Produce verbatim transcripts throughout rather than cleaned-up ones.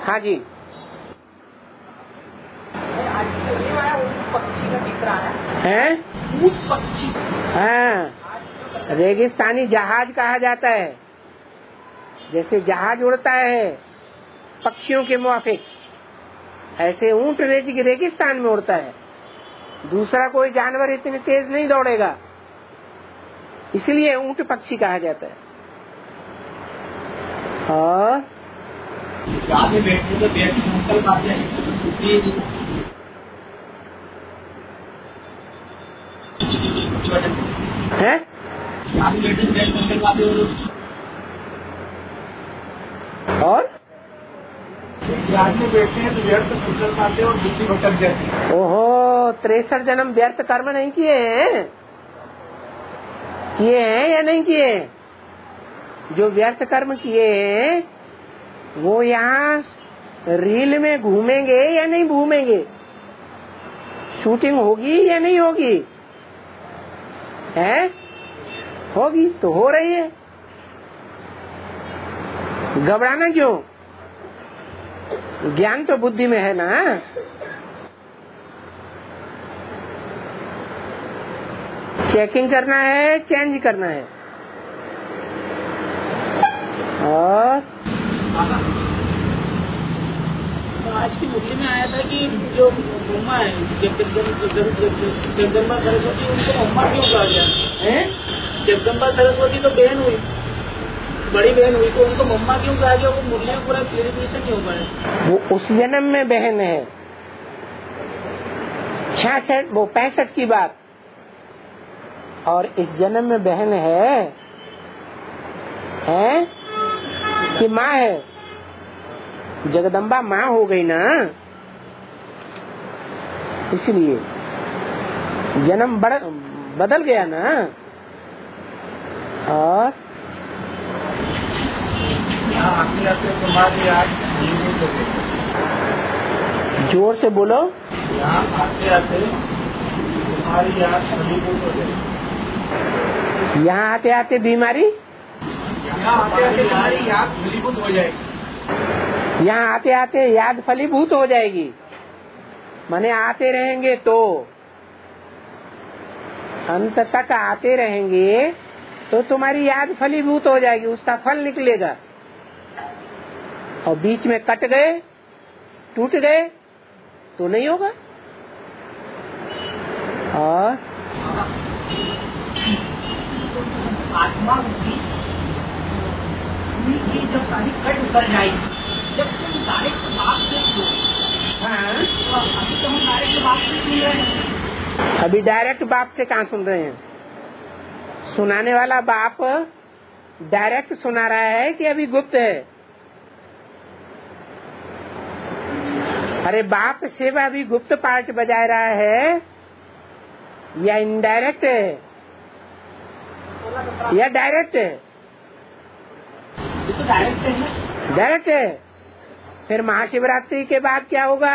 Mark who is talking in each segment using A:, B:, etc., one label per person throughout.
A: हाँ जी,
B: पक्षी का दिख रहा है,
A: हैं?
B: ऊँट पक्षी।
A: हाँ, रेगिस्तानी जहाज कहा जाता है। जैसे जहाज उड़ता है पक्षियों के मुआफिक, ऐसे ऊँट रेगिस्तान में उड़ता है। दूसरा कोई जानवर इतनी तेज नहीं दौड़ेगा, इसलिए ऊँट पक्षी कहा जाता है। और
B: आगे बैठने तो बैठ संकल्प आते हैं,
A: है
B: आगे बैठने तो बैठ संकल्प आते हैं।
A: और
B: में बैठते हैं तो व्यर्थ संकल्प आते हैं और बुद्धि भटक जाती है।
A: ओहो, तिरसठ जन्म व्यर्थ कर्म नहीं किए हैं? किए हैं या नहीं किए? जो व्यर्थ कर्म किए हैं वो यहाँ रील में घूमेंगे या नहीं घूमेंगे? शूटिंग होगी या नहीं होगी? है? होगी तो हो रही है, घबराना क्यों? ज्ञान तो बुद्धि में है ना। चेकिंग करना है, चेंज करना है। और
B: तो आज की मुट्ठी में आया था कि जो उम्मा है जगदम्बा सरस्वती, उनको उम्मा क्यों कहा गया? जगदम्बा सरस्वती तो बहन हुई, बड़ी बहन हुई, तो उनको मम्मा क्यों कहा गया? वो मुरली में पूरा क्लियरिफिकेशन नहीं हो पाया।
A: वो उस जन्म में बहन है, छियासठ वो पैंसठ की बात, और इस जन्म में बहन है, है कि माँ है? जगदम्बा माँ हो गई ना, इसलिए जन्म बदल गया ना। और
B: तुम्हारी याद
A: जोर से बोलो।
B: यहाँ आते आते तुम्हारी याद फलीभूत हो जाएगी।
A: यहाँ आते आते बीमारी,
B: यहाँ आते आते तुम्हारी याद फलीभूत हो जाएगी।
A: यहाँ आते आते याद फलीभूत हो जाएगी, माने आते रहेंगे तो अंत तक आते रहेंगे तो तुम्हारी याद फलीभूत हो जाएगी, उसका फल निकलेगा। और बीच में कट गए, टूट गए तो नहीं होगा। और
B: आत्मा होगी जब सारी कट उतर जाएगी, जब तुम डायरेक्ट बात से अभी तो हम डायरेक्ट बात से सुन रहे हैं।
A: अभी डायरेक्ट बाप से कहाँ सुन रहे हैं? सुनाने वाला बाप डायरेक्ट सुना रहा है कि अभी गुप्त है? अरे बाप सेवा अभी गुप्त पार्ट बजा रहा है या इनडायरेक्ट है या डायरेक्ट है?
B: तो डायरेक्ट है।
A: डायरेक्ट है। फिर महाशिवरात्रि के बाद क्या होगा?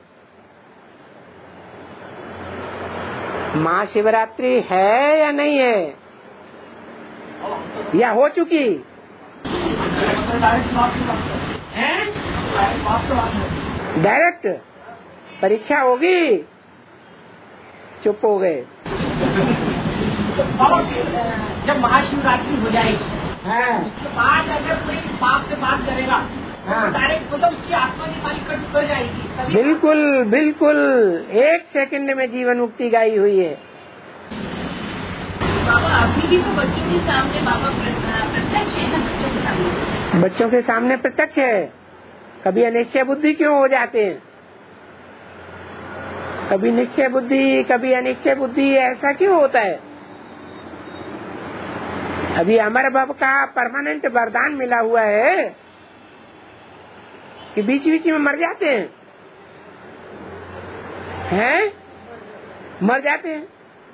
A: महाशिवरात्रि है या नहीं है, या हो चुकी? डायरेक्ट परीक्षा होगी, चुप हो गए।
B: जब महाशिवरात्रि हो जाएगी,
A: हाँ,
B: उसके बाद अगर कोई बाप से बात करेगा, हाँ, तो डायरेक्ट मतलब उसकी आत्मा की सारी कट उतर जाएगी।
A: बिल्कुल बिल्कुल, एक सेकंड में जीवन मुक्ति गाई हुई है।
B: बाबा अभी भी तो बच्चों के सामने बाबा प्रत्यक्ष है ना, बच्चों के सामने
A: बच्चों के सामने प्रत्यक्ष है। कभी अनिश्चय बुद्धि क्यों हो जाते हैं? कभी निश्चय बुद्धि, कभी अनिश्चय बुद्धि, ऐसा क्यों होता है? अभी अमर भव का परमानेंट वरदान मिला हुआ है कि बीच बीच में मर जाते हैं, हैं? मर जाते हैं।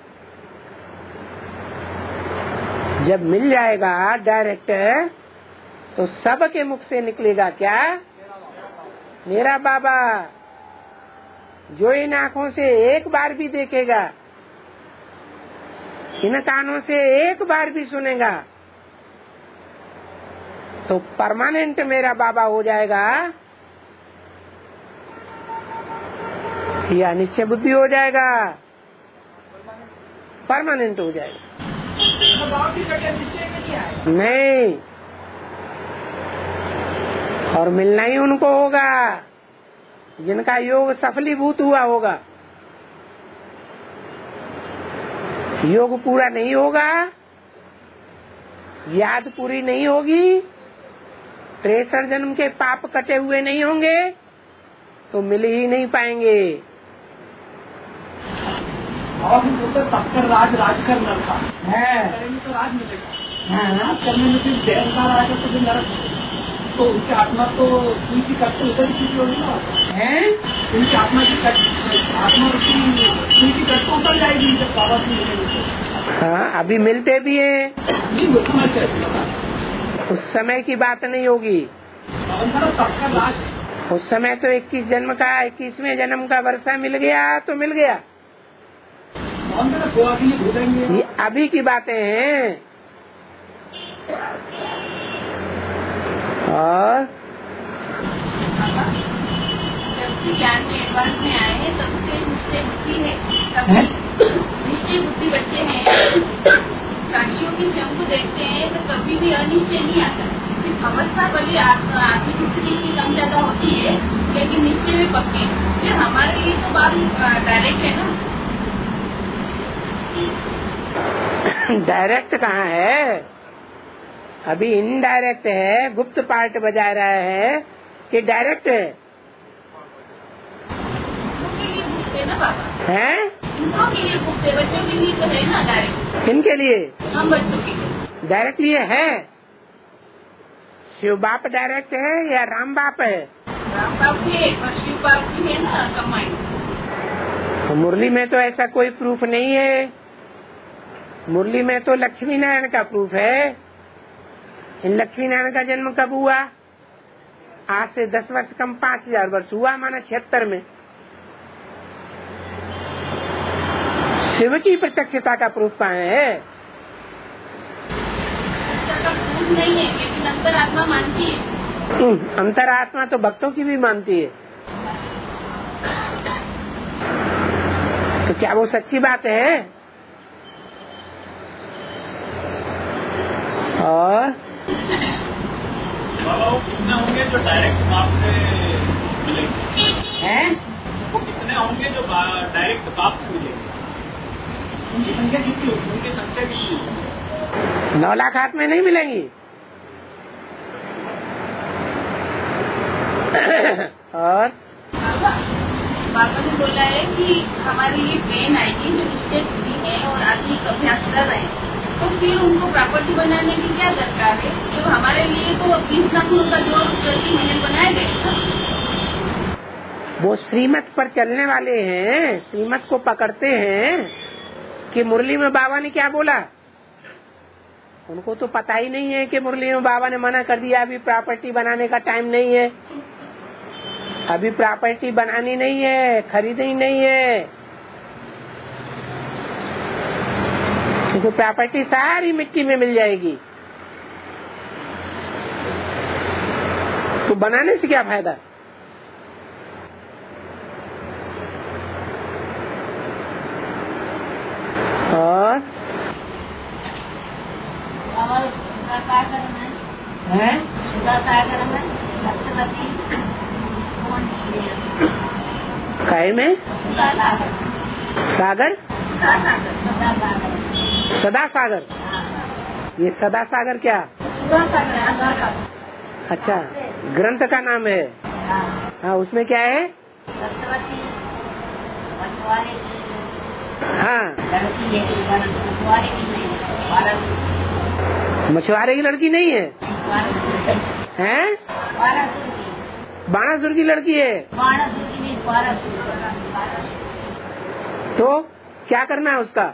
A: जब मिल जाएगा डायरेक्ट तो सबके मुख से निकलेगा क्या? मेरा बाबा। जो इन आँखों से एक बार भी देखेगा, इन कानों से एक बार भी सुनेगा, तो परमानेंट मेरा बाबा हो जाएगा या निश्चय बुद्धि हो जाएगा, परमानेंट हो जाएगा। नहीं, और मिलना ही उनको होगा जिनका योग सफलीभूत हुआ होगा। योग पूरा नहीं होगा, याद पूरी नहीं होगी, त्रेसठ जन्म के पाप कटे हुए नहीं होंगे तो मिल ही नहीं पाएंगे।
B: और सबकर राज राज कर नरका है, तो राज मिलेगा। राज करने में सिर्फ देवता राज तो भी नरक, तो उनकी आत्मा तो उनकी करते उधर की होगी ना है, उनकी आत्मा की आत्मा उनकी कट तो उतर जाएगी जब बाबा की मिलेगी।
A: हाँ, अभी मिलते भी हैं, उस समय की बात नहीं होगी।
B: सबका राज
A: उस समय तो इक्कीस जन्म का इक्कीसवें जन्म का वर्षा मिल गया तो मिल गया। ये अभी की बातें हैं। और
C: जब ज्ञान के एडवांस में आए हैं तब से निश्चय बुद्धि है, निश्चय बुद्धि बच्चे हैं, प्राणियों की स्वयं को देखते हैं तो कभी भी अनिश्चय नहीं आता। अवस्था भले आत्मिक स्थिति की कम ज्यादा होती है लेकिन निश्चय में पक्के। फिर हमारे लिए तो बात डायरेक्ट है ना।
A: डायरेक्ट कहाँ है, अभी इनडायरेक्ट है, गुप्त पार्ट बजा रहा है कि डायरेक्ट है।
C: है ना बाबा
A: हैं?
C: दूसरों के लिए गुप्त है, बच्चों के लिए तो है ना डायरेक्ट।
A: किनके लिए?
C: हम बच्चों के लिए
A: डायरेक्ट ये है। शिव बाप डायरेक्ट है या राम बाप है?
C: राम बाप है और शिव बाप भी है ना कमाई।
A: तो मुरली में तो ऐसा कोई प्रूफ नहीं है। मुरली में तो लक्ष्मी नारायण का प्रूफ है। इन लक्ष्मी नारायण का जन्म कब हुआ? आज से दस वर्ष कम पाँच हजार वर्ष हुआ, माना छिहत्तर में। शिव की प्रत्यक्षता का प्रूफ कहाँ है?
C: प्रूफ नहीं है लेकिन अंतरात्मा मानती है।
A: अंतरात्मा तो भक्तों की भी मानती है। तो क्या वो सच्ची बात है? और
B: बाबा वो कितने होंगे जो डायरेक्ट बाप से मिलेंगे?
A: हैं?
B: वो कितने होंगे जो डायरेक्ट बाप से मिलेंगे? उनकी संख्या कितनी होगी? उनकी संख्या कितनी होगी?
A: नौ लाख हाथ में नहीं मिलेंगी। और
C: बाबा ने बोला है कि हमारे लिए ट्रेन आएगी जो निश्चय बुद्धि है और आदमी का अभ्यास कर रहे हैं, तो फिर उनको प्रॉपर्टी बनाने की क्या दरकार है? तो हमारे लिए तो बीस लाख का जो प्रति महीने बनाए गए,
A: वो श्रीमत पर चलने वाले हैं, श्रीमत को पकड़ते हैं कि मुरली में बाबा ने क्या बोला। उनको तो पता ही नहीं है कि मुरली में बाबा ने मना कर दिया, अभी प्रॉपर्टी बनाने का टाइम नहीं है, अभी प्रॉपर्टी बनानी नहीं है, खरीदनी नहीं है, क्योंकि प्रॉपर्टी सारी मिट्टी में मिल जाएगी। तो बनाने से क्या फायदा? और है काय में सागर, सदा सागर। ये सदा सागर क्या? अच्छा, ग्रंथ का नाम है। हाँ, उसमें क्या है? हाँ, मछुआरे की लड़की नहीं है, हैं? बाणासुर की लड़की है। तो क्या करना है उसका?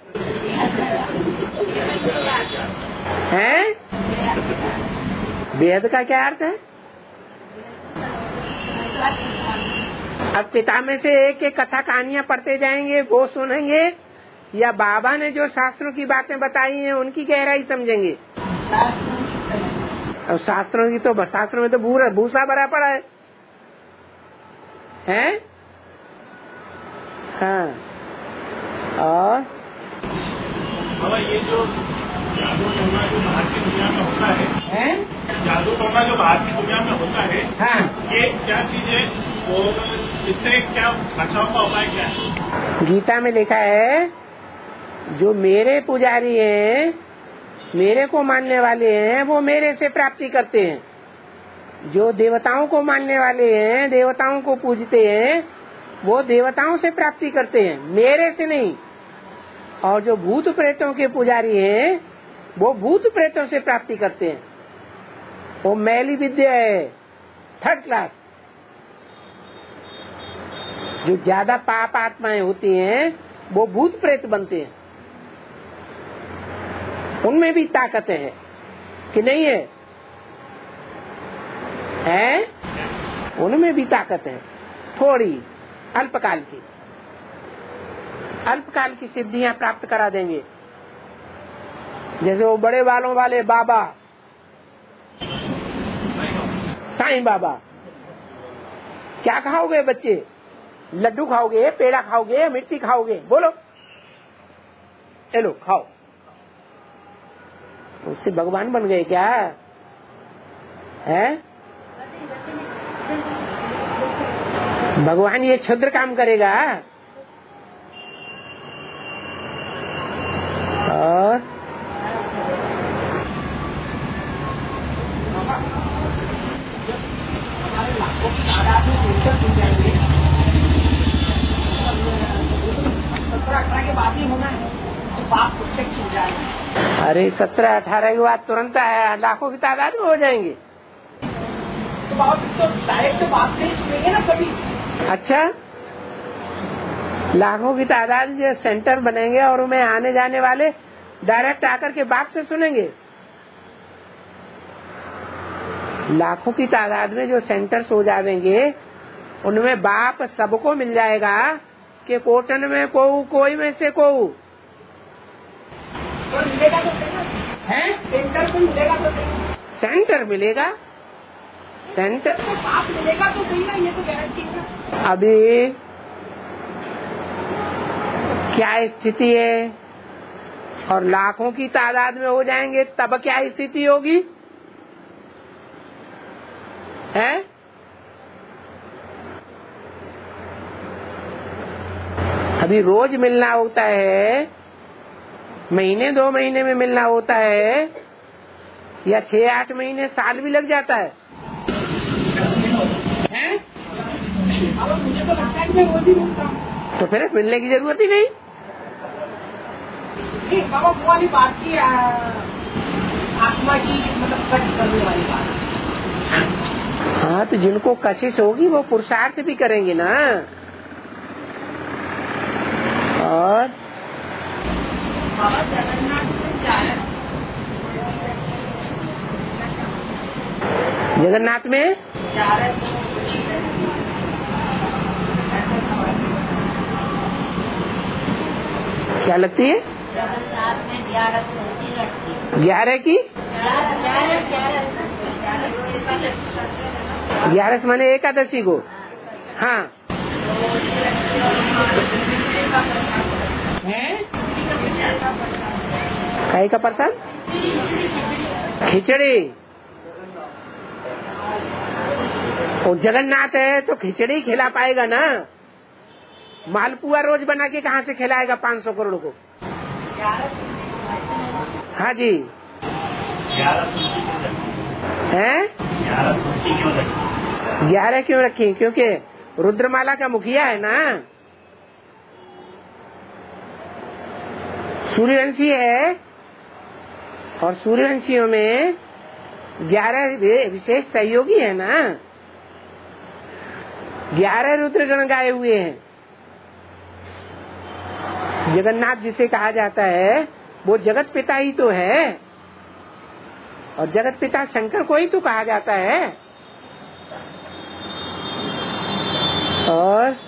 A: हैं? वेद का क्या अर्थ है? अब पिता में से एक एक कथा कहानियां पढ़ते जाएंगे, वो सुनेंगे, या बाबा ने जो शास्त्रों की बातें बताई हैं उनकी गहराई समझेंगे? और शास्त्रों की तो शास्त्रों में तो भूसा भरा पड़ा है, हैं? हाँ। और
D: बाबा ये जो जादू टोना जो बाहर की दुनिया में होता है,
A: है?
D: जादू टोना जो बाहर की दुनिया में होता है,
A: हाँ।
D: ये क्या चीज है और इससे क्या बचाव का उपाय क्या है?
A: गीता में लिखा है जो मेरे पुजारी हैं, मेरे को मानने वाले हैं, वो मेरे से प्राप्ति करते हैं। जो देवताओं को मानने वाले हैं, देवताओं को पूजते हैं, वो देवताओं से प्राप्ति करते हैं, मेरे से नहीं। और जो भूत प्रेतों के पुजारी हैं, वो भूत प्रेतों से प्राप्ति करते हैं। वो मैली विद्या है, थर्ड क्लास। जो ज्यादा पाप आत्माएं होती हैं, वो भूत प्रेत बनते हैं। उनमें भी ताकत है कि नहीं है? है? उनमें भी ताकत है, थोड़ी अल्पकाल की। अल्पकाल की सिद्धियां प्राप्त करा देंगे। जैसे वो बड़े बालों वाले बाबा साईं बाबा। क्या खाओगे बच्चे? लड्डू खाओगे, पेड़ा खाओगे, मिट्टी खाओगे? बोलो, चलो खाओ। उससे भगवान बन गए क्या? है? भगवान ये क्षुद्र काम करेगा? और अरे सत्रह अठारह के बाद तुरंत है, लाखों की तादाद में हो जाएंगे।
B: तो बाप तो डायरेक्ट बात से सुनेंगे ना कभी।
A: अच्छा, लाखों की तादाद जो सेंटर बनेंगे और उनमें आने जाने वाले डायरेक्ट आकर के बाप से सुनेंगे। लाखों की तादाद में जो सेंटर्स हो जाएंगे, उनमें बाप सबको मिल जाएगा कि कोटन में को कोई में से को
B: तो मिलेगा तो है, सेंटर पे मिलेगा तो
A: सेंटर मिलेगा। सेंटर
B: तो बाप मिलेगा तो सही ना, ये तो गारंटी है।
A: अभी क्या स्थिति है? और लाखों की तादाद में हो जाएंगे तब क्या स्थिति होगी? है? अभी रोज मिलना होता है, महीने दो महीने में मिलना होता है, या छह आठ महीने साल भी लग जाता है। हैं?
B: अब मुझे तो लगता है कि मैं रोज ही मिलता हूँ।
A: तो फिर मिलने की जरूरत ही नहीं।
B: नहीं बाबा, वो वाली बात की आ, आत्मा की मतलब कट करने वाली बात।
A: हाँ, तो जिनको कशिश होगी वो पुरुषार्थ भी करेंगे ना। और
C: बाबा जगन्नाथ में जा रहे
A: जगन्नाथ में
C: जा रहे
A: क्या लगती है?
C: जगन्नाथ में ग्यारह होती लड़ती
A: ग्यारह की
C: ग्यारह
A: ग्यारह से माने एकादशी को। हाँ, कहीं का प्रसाद? खिचड़ी। और जगन्नाथ है तो खिचड़ी खिला पाएगा ना। मालपुआ रोज बना के कहाँ से खिलाएगा पाँच सौ करोड़ को? हाँ जी। हैं? ग्यारह क्यों रखी? क्योंकि रुद्रमाला का मुखिया है ना, सूर्यवंशी है। और सूर्यवंशियों में ग्यारह विशेष सहयोगी है ना। ग्यारह रुद्रगण गाए हुए हैं। जगन्नाथ जिसे कहा जाता है वो जगत पिता ही तो है, और जगत पिता शंकर को ही तो कहा जाता है। और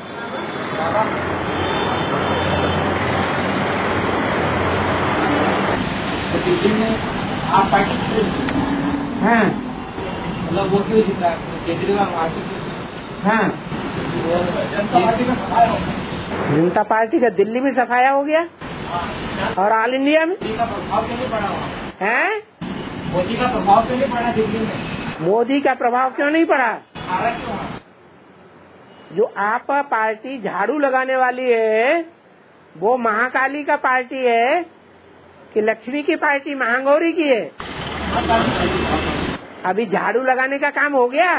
B: आप पार्टी
A: हाँ
B: मतलब वो क्यों जीता केजरीवाल?
A: हाँ
B: जनता पार्टी में खड़ा है।
A: जनता पार्टी का दिल्ली में सफाया हो गया और ऑल इंडिया में
B: मोदी का प्रभाव क्यों नहीं पड़ा वहाँ?
A: है?
B: मोदी का प्रभाव क्यों नहीं पड़ा दिल्ली में?
A: मोदी का प्रभाव क्यों नहीं पड़ा?
B: भारत क्यों वहाँ?
A: जो आप पार्टी झाड़ू लगाने वाली है वो महाकाली का पार्टी है कि लक्ष्मी की पार्टी महागौरी की है? अभी झाड़ू लगाने का काम हो गया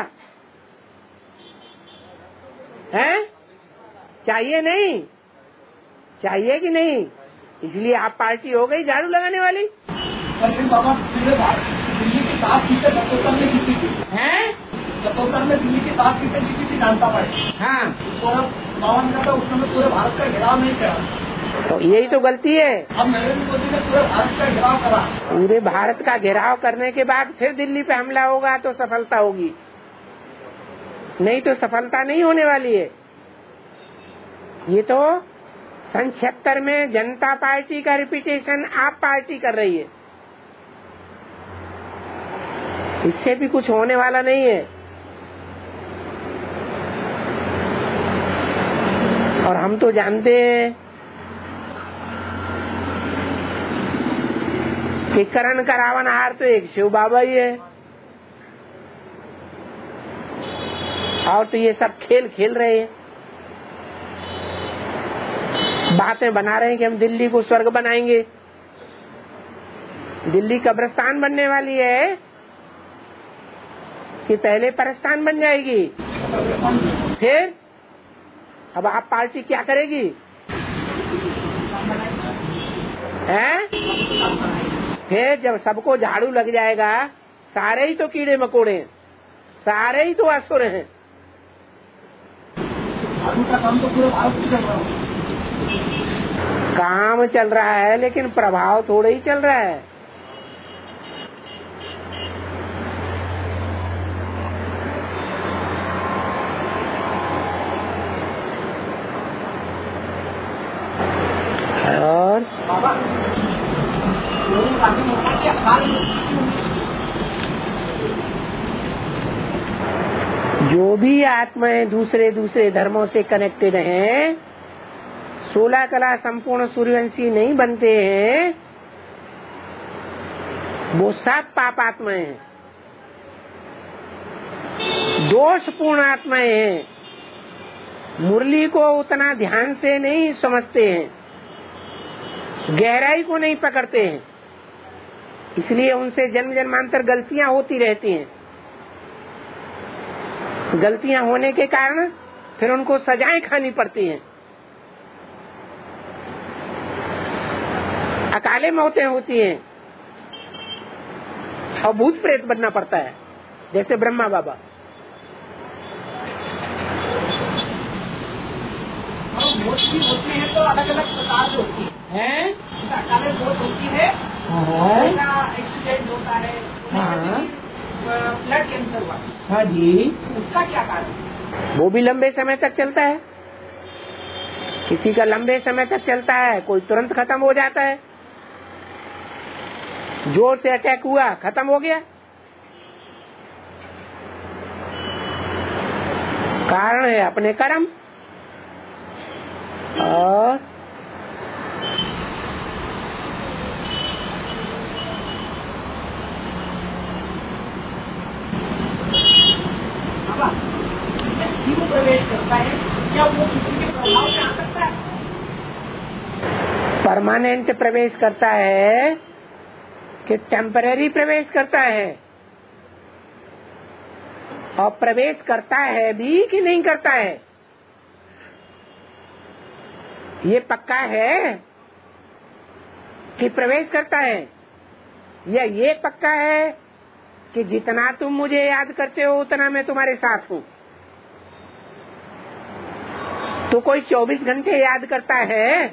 A: है? चाहिए नहीं? चाहिए कि नहीं? इसलिए आप पार्टी हो गई झाड़ू लगाने वाली
B: बाबा दिल्ली की सात सीटें सतोत्तर में जीती थी
A: हैं?
B: सतोत्तर में दिल्ली की सात सीटें जीती थी जनता पार्टी।
A: हाँ,
B: पूरा बावन का उस समय पूरे भारत का घेराव नहीं करा।
A: तो यही तो गलती है।
B: अब नरेंद्र मोदी ने पूरे भारत का घेराव करा।
A: पूरे भारत का घेराव करने के बाद फिर दिल्ली पे हमला होगा तो सफलता होगी, नहीं तो सफलता नहीं होने वाली है। ये तो सन छिहत्तर में जनता पार्टी का रिपीटेशन आप पार्टी कर रही है, इससे भी कुछ होने वाला नहीं है। और हम तो जानते हैं कि करण का रावण हार तो एक शिव बाबा ही है, और तो ये सब खेल खेल रहे हैं, बातें बना रहे हैं कि हम दिल्ली को स्वर्ग बनाएंगे। दिल्ली कब्रिस्तान बनने वाली है कि पहले परस्तान बन जाएगी? फिर अब आप पार्टी क्या करेगी? हैं? फिर जब सबको झाड़ू लग जाएगा, सारे ही तो कीड़े मकोड़े हैं, सारे ही तो असुर हैं।
B: झाड़ू का काम तो पूरे भारत में चल रहा है।
A: काम चल रहा है लेकिन प्रभाव थोड़ा ही चल रहा है। और
B: बाबा
A: जो भी आत्माएं दूसरे दूसरे धर्मों से कनेक्टेड हैं, सोलह कला संपूर्ण सूर्यवंशी नहीं बनते हैं, वो सब पाप आत्माएं हैं, दोषपूर्ण आत्माएं हैं, मुरली को उतना ध्यान से नहीं समझते हैं, गहराई को नहीं पकड़ते हैं, इसलिए उनसे जन्म जन्मांतर गलतियां होती रहती हैं। गलतियां होने के कारण फिर उनको सजाएं खानी पड़ती हैं, अकाले मौतें होती हैं और भूत प्रेत बनना पड़ता है, जैसे ब्रह्मा बाबा।
B: मौत की होती है तो अलग अलग प्रकार से होती है,
A: हैं?
B: अकाले मौत होती है, एक्सीडेंट होता है, ब्लड कैंसर हुआ,
A: हाँ जी,
B: उसका क्या कारण?
A: वो भी लंबे समय तक चलता है। किसी का लंबे समय तक चलता है, कोई तुरंत खत्म हो जाता है। जोर से अटैक हुआ, खत्म हो गया। कारण है अपने कर्म। और
B: जीव प्रवेश करता है, क्या वो किसी के प्रभाव में आ सकता है?
A: परमानेंट प्रवेश करता है कि टेम्परेरी प्रवेश करता है? और प्रवेश करता है भी कि नहीं करता है? ये पक्का है कि प्रवेश करता है, या ये पक्का है कि जितना तुम मुझे याद करते हो उतना मैं तुम्हारे साथ हूँ? तो कोई चौबीस घंटे याद करता है?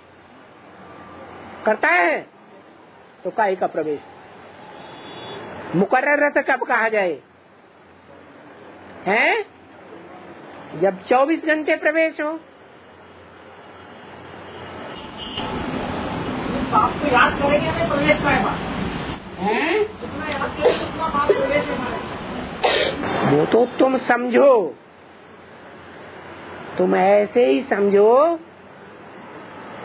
A: करता है तो काहे का प्रवेश? मुकर्रर रत कब कहा जाए? हैं? जब चौबीस घंटे प्रवेश हो।
B: आपको याद करेंगे नहीं प्रवेश का है बात
A: हैं?
B: जितना याद करेंगे उतना बात प्रवेश है।
A: वो तो तुम समझो, तुम ऐसे ही समझो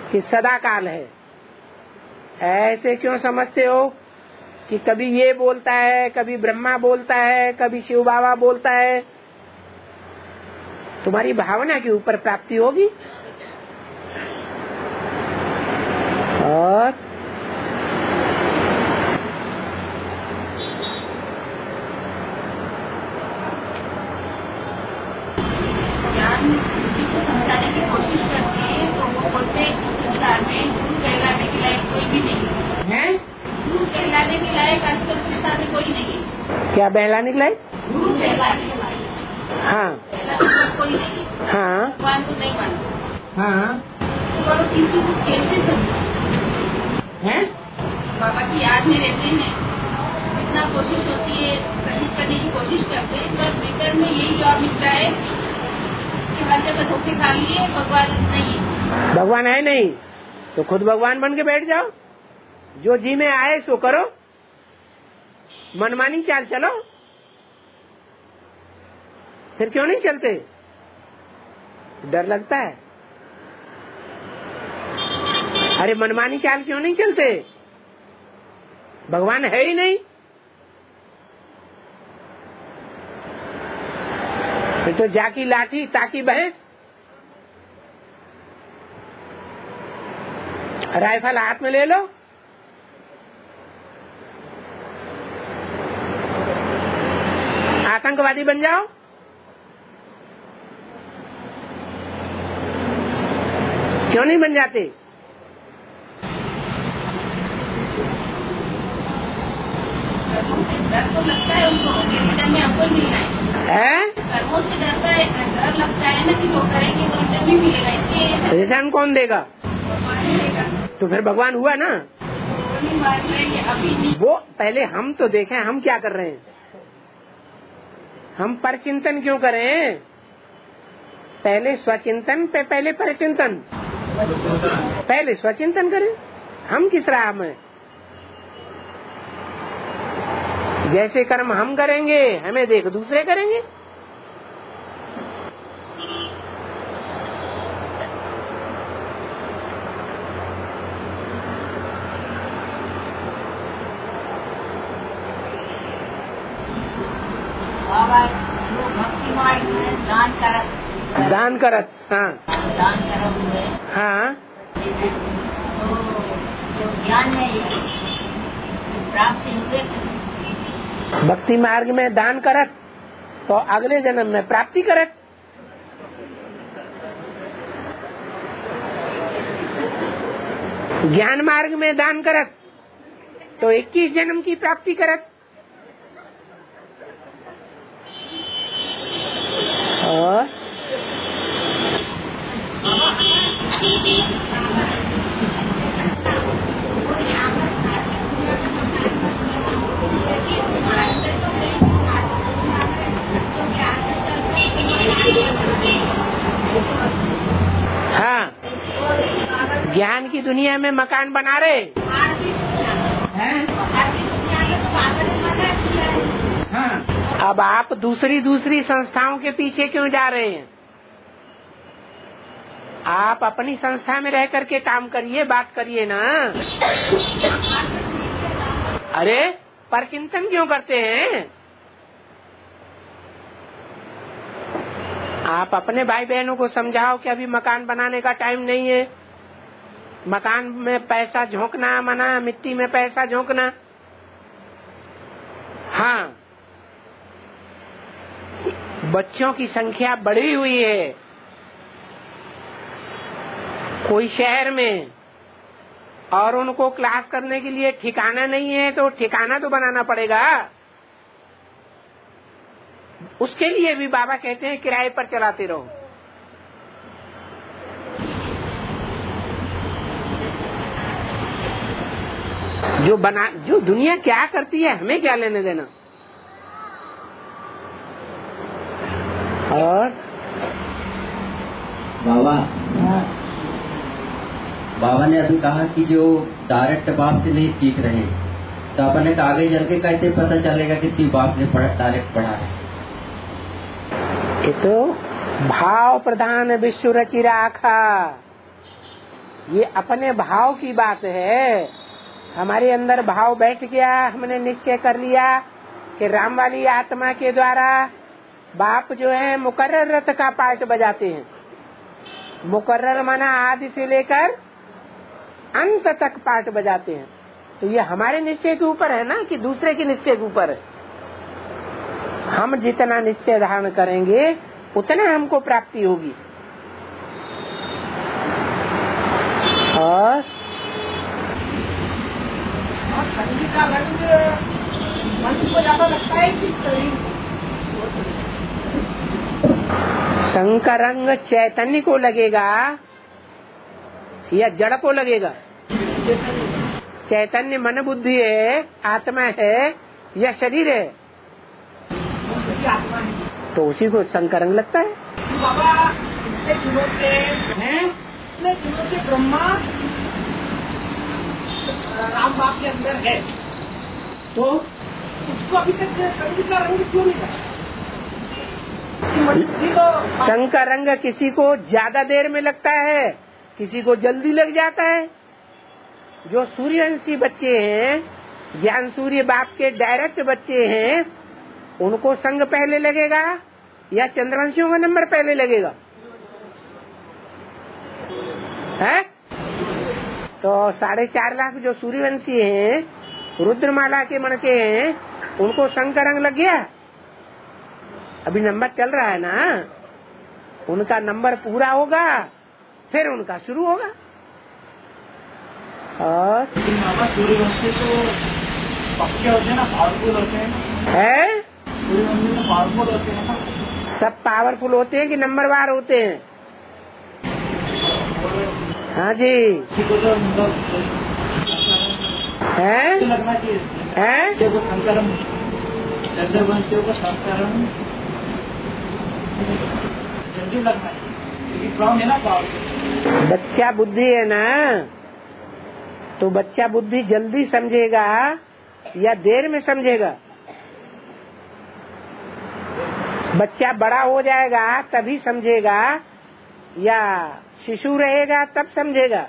A: कि सदा काल है। ऐसे क्यों समझते हो कि कभी ये बोलता है, कभी ब्रह्मा बोलता है, कभी शिव बाबा बोलता है? तुम्हारी भावना के ऊपर प्राप्ति होगी। और
C: ज्ञान किसी को समझाने की कोशिश करते हैं तो वो बोलते हैं इस संसार में गुरु कहलाने के लायक कोई भी नहीं है। गुरु कहलाने के लायक आजकल संसार में कोई नहीं है।
A: क्या बहलाने के लायक?
C: गुरु कहलाने के लायक
A: हाँ
C: कोई नहीं है।
A: हाँ
C: भगवान को नहीं मानते।
A: हाँ
C: और किसी को कैसे समझे?
A: हैं?
C: बाबा की याद में रहते हैं, इतना कोशिश होती है, प्रैक्टिस करने की कोशिश करते हैं, पर रिटर्न में यही जवाब मिलता है कि हर जगह धोखे खा लिए, भगवान नहीं है।
A: भगवान है नहीं तो खुद भगवान बन के बैठ जाओ। जो जी में आए सो करो, मनमानी चाल चलो। फिर क्यों नहीं चलते? डर लगता है। अरे मनमानी चाल क्यों नहीं चलते? भगवान है ही नहीं। फिर तो जाकी लाठी ताकी भैंस, राइफल हाथ में ले लो, आतंकवादी बन जाओ। क्यों नहीं बन जाते?
C: डर तो लगता है उनको, रिटर्न में हमको ही मिलना है। कर्मों से डरता है, डर लगता है ना कि वो करेंगे तो रिटर्न भी मिलेगा। इसलिए
A: रिटर्न कौन देगा? तो फिर भगवान हुआ ना।
C: अभी नहीं।
A: वो पहले हम तो देखें हम क्या कर रहे हैं। हम पर चिंतन क्यों करें? पहले स्वचिंतन पे पहले परचिंतन। पहले स्वचिंतन करें। हम किस राह में? जैसे कर्म हम करेंगे हमें देख दूसरे करेंगे।
C: भक्ति मार्ग में दान करत
A: दान करत हाँ
C: दान करत हुए
A: हाँ
C: तो जो ज्ञान है प्राप्ति हुए।
A: भक्ति मार्ग में दान करत तो अगले जन्म में प्राप्ति करत। ज्ञान मार्ग में दान करत तो इक्कीस जन्म की प्राप्ति करत। और हाँ ज्ञान की दुनिया में मकान बना रहे हैं। हाँ अब आप दूसरी दूसरी संस्थाओं के पीछे क्यों जा रहे हैं? आप अपनी संस्था में रह करके काम करिए, बात करिए ना। अरे पर चिंतन क्यों करते हैं? आप अपने भाई बहनों को समझाओ कि अभी मकान बनाने का टाइम नहीं है। मकान में पैसा झोंकना मना, मिट्टी में पैसा झोंकना। हाँ बच्चों की संख्या बढ़ी हुई है कोई शहर में, और उनको क्लास करने के लिए ठिकाना नहीं है, तो ठिकाना तो बनाना पड़ेगा। उसके लिए भी बाबा कहते हैं किराए पर चलाते रहो। जो बना जो दुनिया क्या करती है हमें क्या लेने देना। और
E: बाबा बाबा ने अभी कहा कि जो डायरेक्ट बाप से नहीं सीख रहे, तो अपने का आगे चल के कैसे पता चलेगा कि शिव बाप ने पढ़ा डायरेक्ट पढ़ा है?
A: ये तो भाव प्रधान विश्व रचि राखा। ये अपने भाव की बात है। हमारे अंदर भाव बैठ गया, हमने निश्चय कर लिया कि राम वाली आत्मा के द्वारा बाप जो है मुकर्रर रथ का पार्ट बजाते हैं। मुकर्रर माना आदि से लेकर अंत तक पार्ट बजाते हैं। तो ये हमारे निश्चय के ऊपर है ना कि दूसरे के निश्चय के ऊपर है। हम जितना निश्चय धारण करेंगे उतना हमको प्राप्ति होगी। और
B: संगीत का रंग मन को ज्यादा लगता है कि शरीर?
A: शंकर रंग चैतन्य को लगेगा या जड़ को लगेगा? चैतन्य मन बुद्धि है, आत्मा है या शरीर है?
B: आत्मा है।
A: तो उसी को शंकर रंग लगता है।
B: बाबा इतने दिनों से हैं, इतने दिनों से ब्रह्मा राम बाप के अंदर है, तो उसको अभी तक संगीत का रंग क्यों नहीं लगा? तो
A: शंकर रंग किसी को ज्यादा देर में लगता है, किसी को जल्दी लग जाता है। जो सूर्यवंशी बच्चे हैं, ज्ञान सूर्य बाप के डायरेक्ट बच्चे हैं, उनको संग पहले लगेगा या चंद्रवंशियों का नंबर पहले लगेगा? है तो साढ़े चार लाख जो सूर्यवंशी हैं, रुद्रमाला के मन के हैं, उनको शंकर रंग लग गया। अभी नंबर चल रहा है ना, उनका नंबर पूरा होगा फिर उनका शुरू होगा। और
B: सूर्यवंशी तो पक्के होते हैं ना, पावरफुल होते हैं ना?
A: है
B: सूर्यवंशी तो पावरफुल होते हैं ना?
A: सब पावरफुल होते हैं कि नंबरवार होते हैं? हाँ जी
B: को तो मतलब
A: है
B: लगना चाहिए
A: है
B: देखो संकरम चंद्रवंशियों को संकरम जल्दी लगना चाहिए, क्रम है ना पावर।
A: बच्चा बुद्धि है ना, तो बच्चा बुद्धि जल्दी समझेगा या देर में समझेगा? बच्चा बड़ा हो जाएगा तभी समझेगा या शिशु रहेगा तब समझेगा?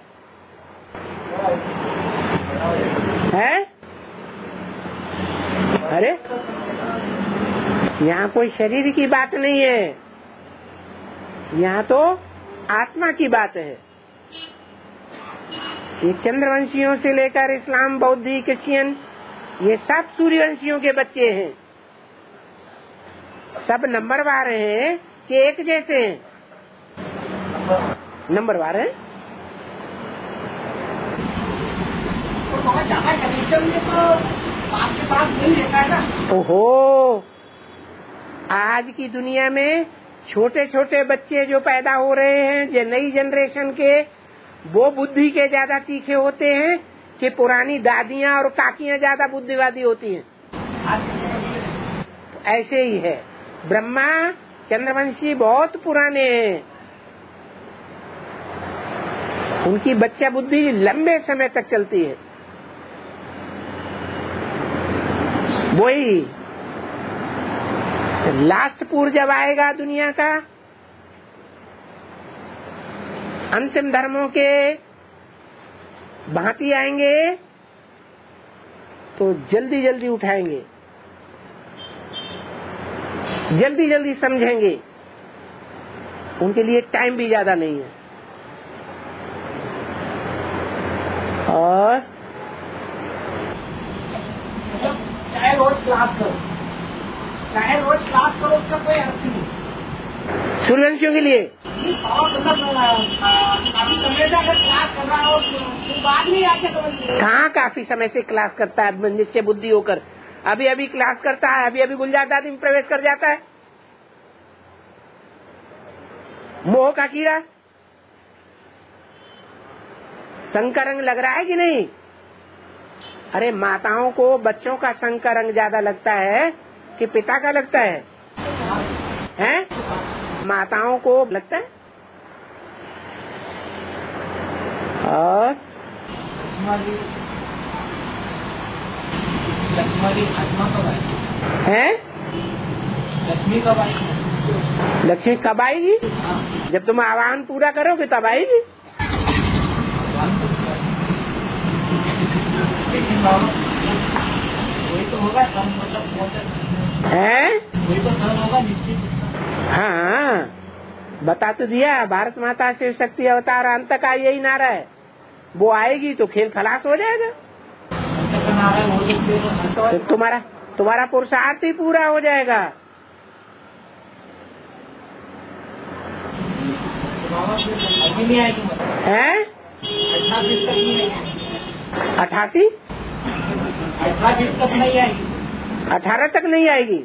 A: है अरे यहाँ कोई शरीर की बात नहीं है, यहाँ तो आत्मा की बात है। ये चंद्रवंशियों से लेकर इस्लाम, बौद्धी, क्रिश्चियन, ये सब सूर्यवंशियों के बच्चे हैं। सब नंबरवार हैं कि एक जैसे हैं? नंबरवार है।
B: तो बहुत ज्यादा कनेक्शन में तो आपके पास नहीं रहता है ना।
A: ओहो, आज की दुनिया में छोटे छोटे बच्चे जो पैदा हो रहे हैं, जो नई जनरेशन के, वो बुद्धि के ज्यादा तीखे होते हैं कि पुरानी दादियाँ और काकियाँ ज्यादा बुद्धिवादी होती हैं? ऐसे ही है। ब्रह्मा चंद्रवंशी बहुत पुराने हैं, उनकी बच्चा बुद्धि लंबे समय तक चलती है। वही लास्ट पूर जब आएगा दुनिया का, अंतिम धर्मों के भांति आएंगे तो जल्दी जल्दी उठाएंगे, जल्दी जल्दी समझेंगे, उनके लिए टाइम भी ज्यादा नहीं है। और
B: चाहे रोज क्लास करो, चाहे रोज क्लास करो, उसका कोई अर्थ नहीं।
A: सूर्यवंशियों के लिए
B: और मतलब काफी समय से अगर क्लास कर रहा हो तो बाद में आके समझ।
A: कहाँ काफी समय से क्लास करता है निश्चय बुद्धि होकर? अभी अभी क्लास करता है, अभी अभी गुलजार दादी में प्रवेश कर जाता है। मोह का कीड़ा, शंकर रंग लग रहा है कि नहीं? अरे माताओं को बच्चों का शंकर रंग ज्यादा लगता है कि पिता का लगता है? हैं? माताओं को लगता है। और
B: लक्ष्मी आत्मा कब आएगी?
A: है
B: लक्ष्मी कब आएगी?
A: लक्ष्मी कब आएगी? जब तुम आह्वान पूरा करोगे तब आएगी।
B: वही तो होगा मतलब
A: है,
B: वही तो धर्म होगा निश्चित।
A: हाँ बता तो दिया, भारत माता शिव शक्ति अवतार अंत का यही नारा है। वो आएगी तो खेल खलास हो जाएगा, तो तुम्हारा तुम्हारा पुरुषार्थ ही पूरा हो जाएगा। है अठासी अठारह तक नहीं आएगी,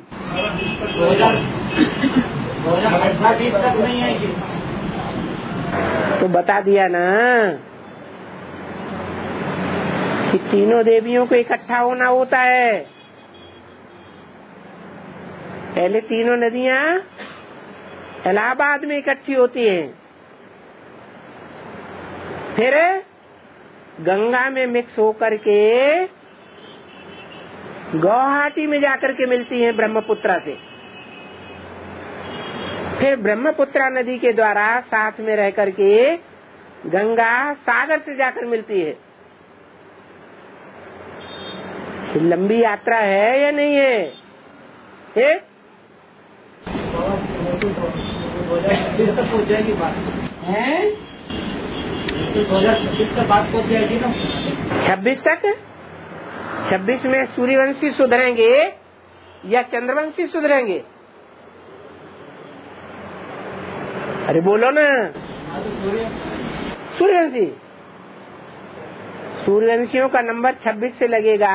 B: तक नहीं आएगी।
A: तो बता दिया ना कि तीनों देवियों को इकट्ठा होना होता है। पहले तीनों नदियां इलाहाबाद में इकट्ठी होती हैं, फिर गंगा में मिक्स होकर के गुवाहाटी में जाकर के मिलती हैं ब्रह्मपुत्रा से, फिर ब्रह्मपुत्रा नदी के द्वारा साथ में रह करके गंगा सागर से जाकर मिलती है। तो लंबी यात्रा है या नहीं है? है?
B: पहुंच जाएगी बात है, दो हजार छब्बीस तक बात पहुंच जाएगी ना।
A: छब्बीस तक? छब्बीस में सूर्यवंशी सुधरेंगे या चंद्रवंशी सुधरेंगे? अरे बोलो ना। सूर्यवंशी सूर्यवंशियों का नंबर छब्बीस से लगेगा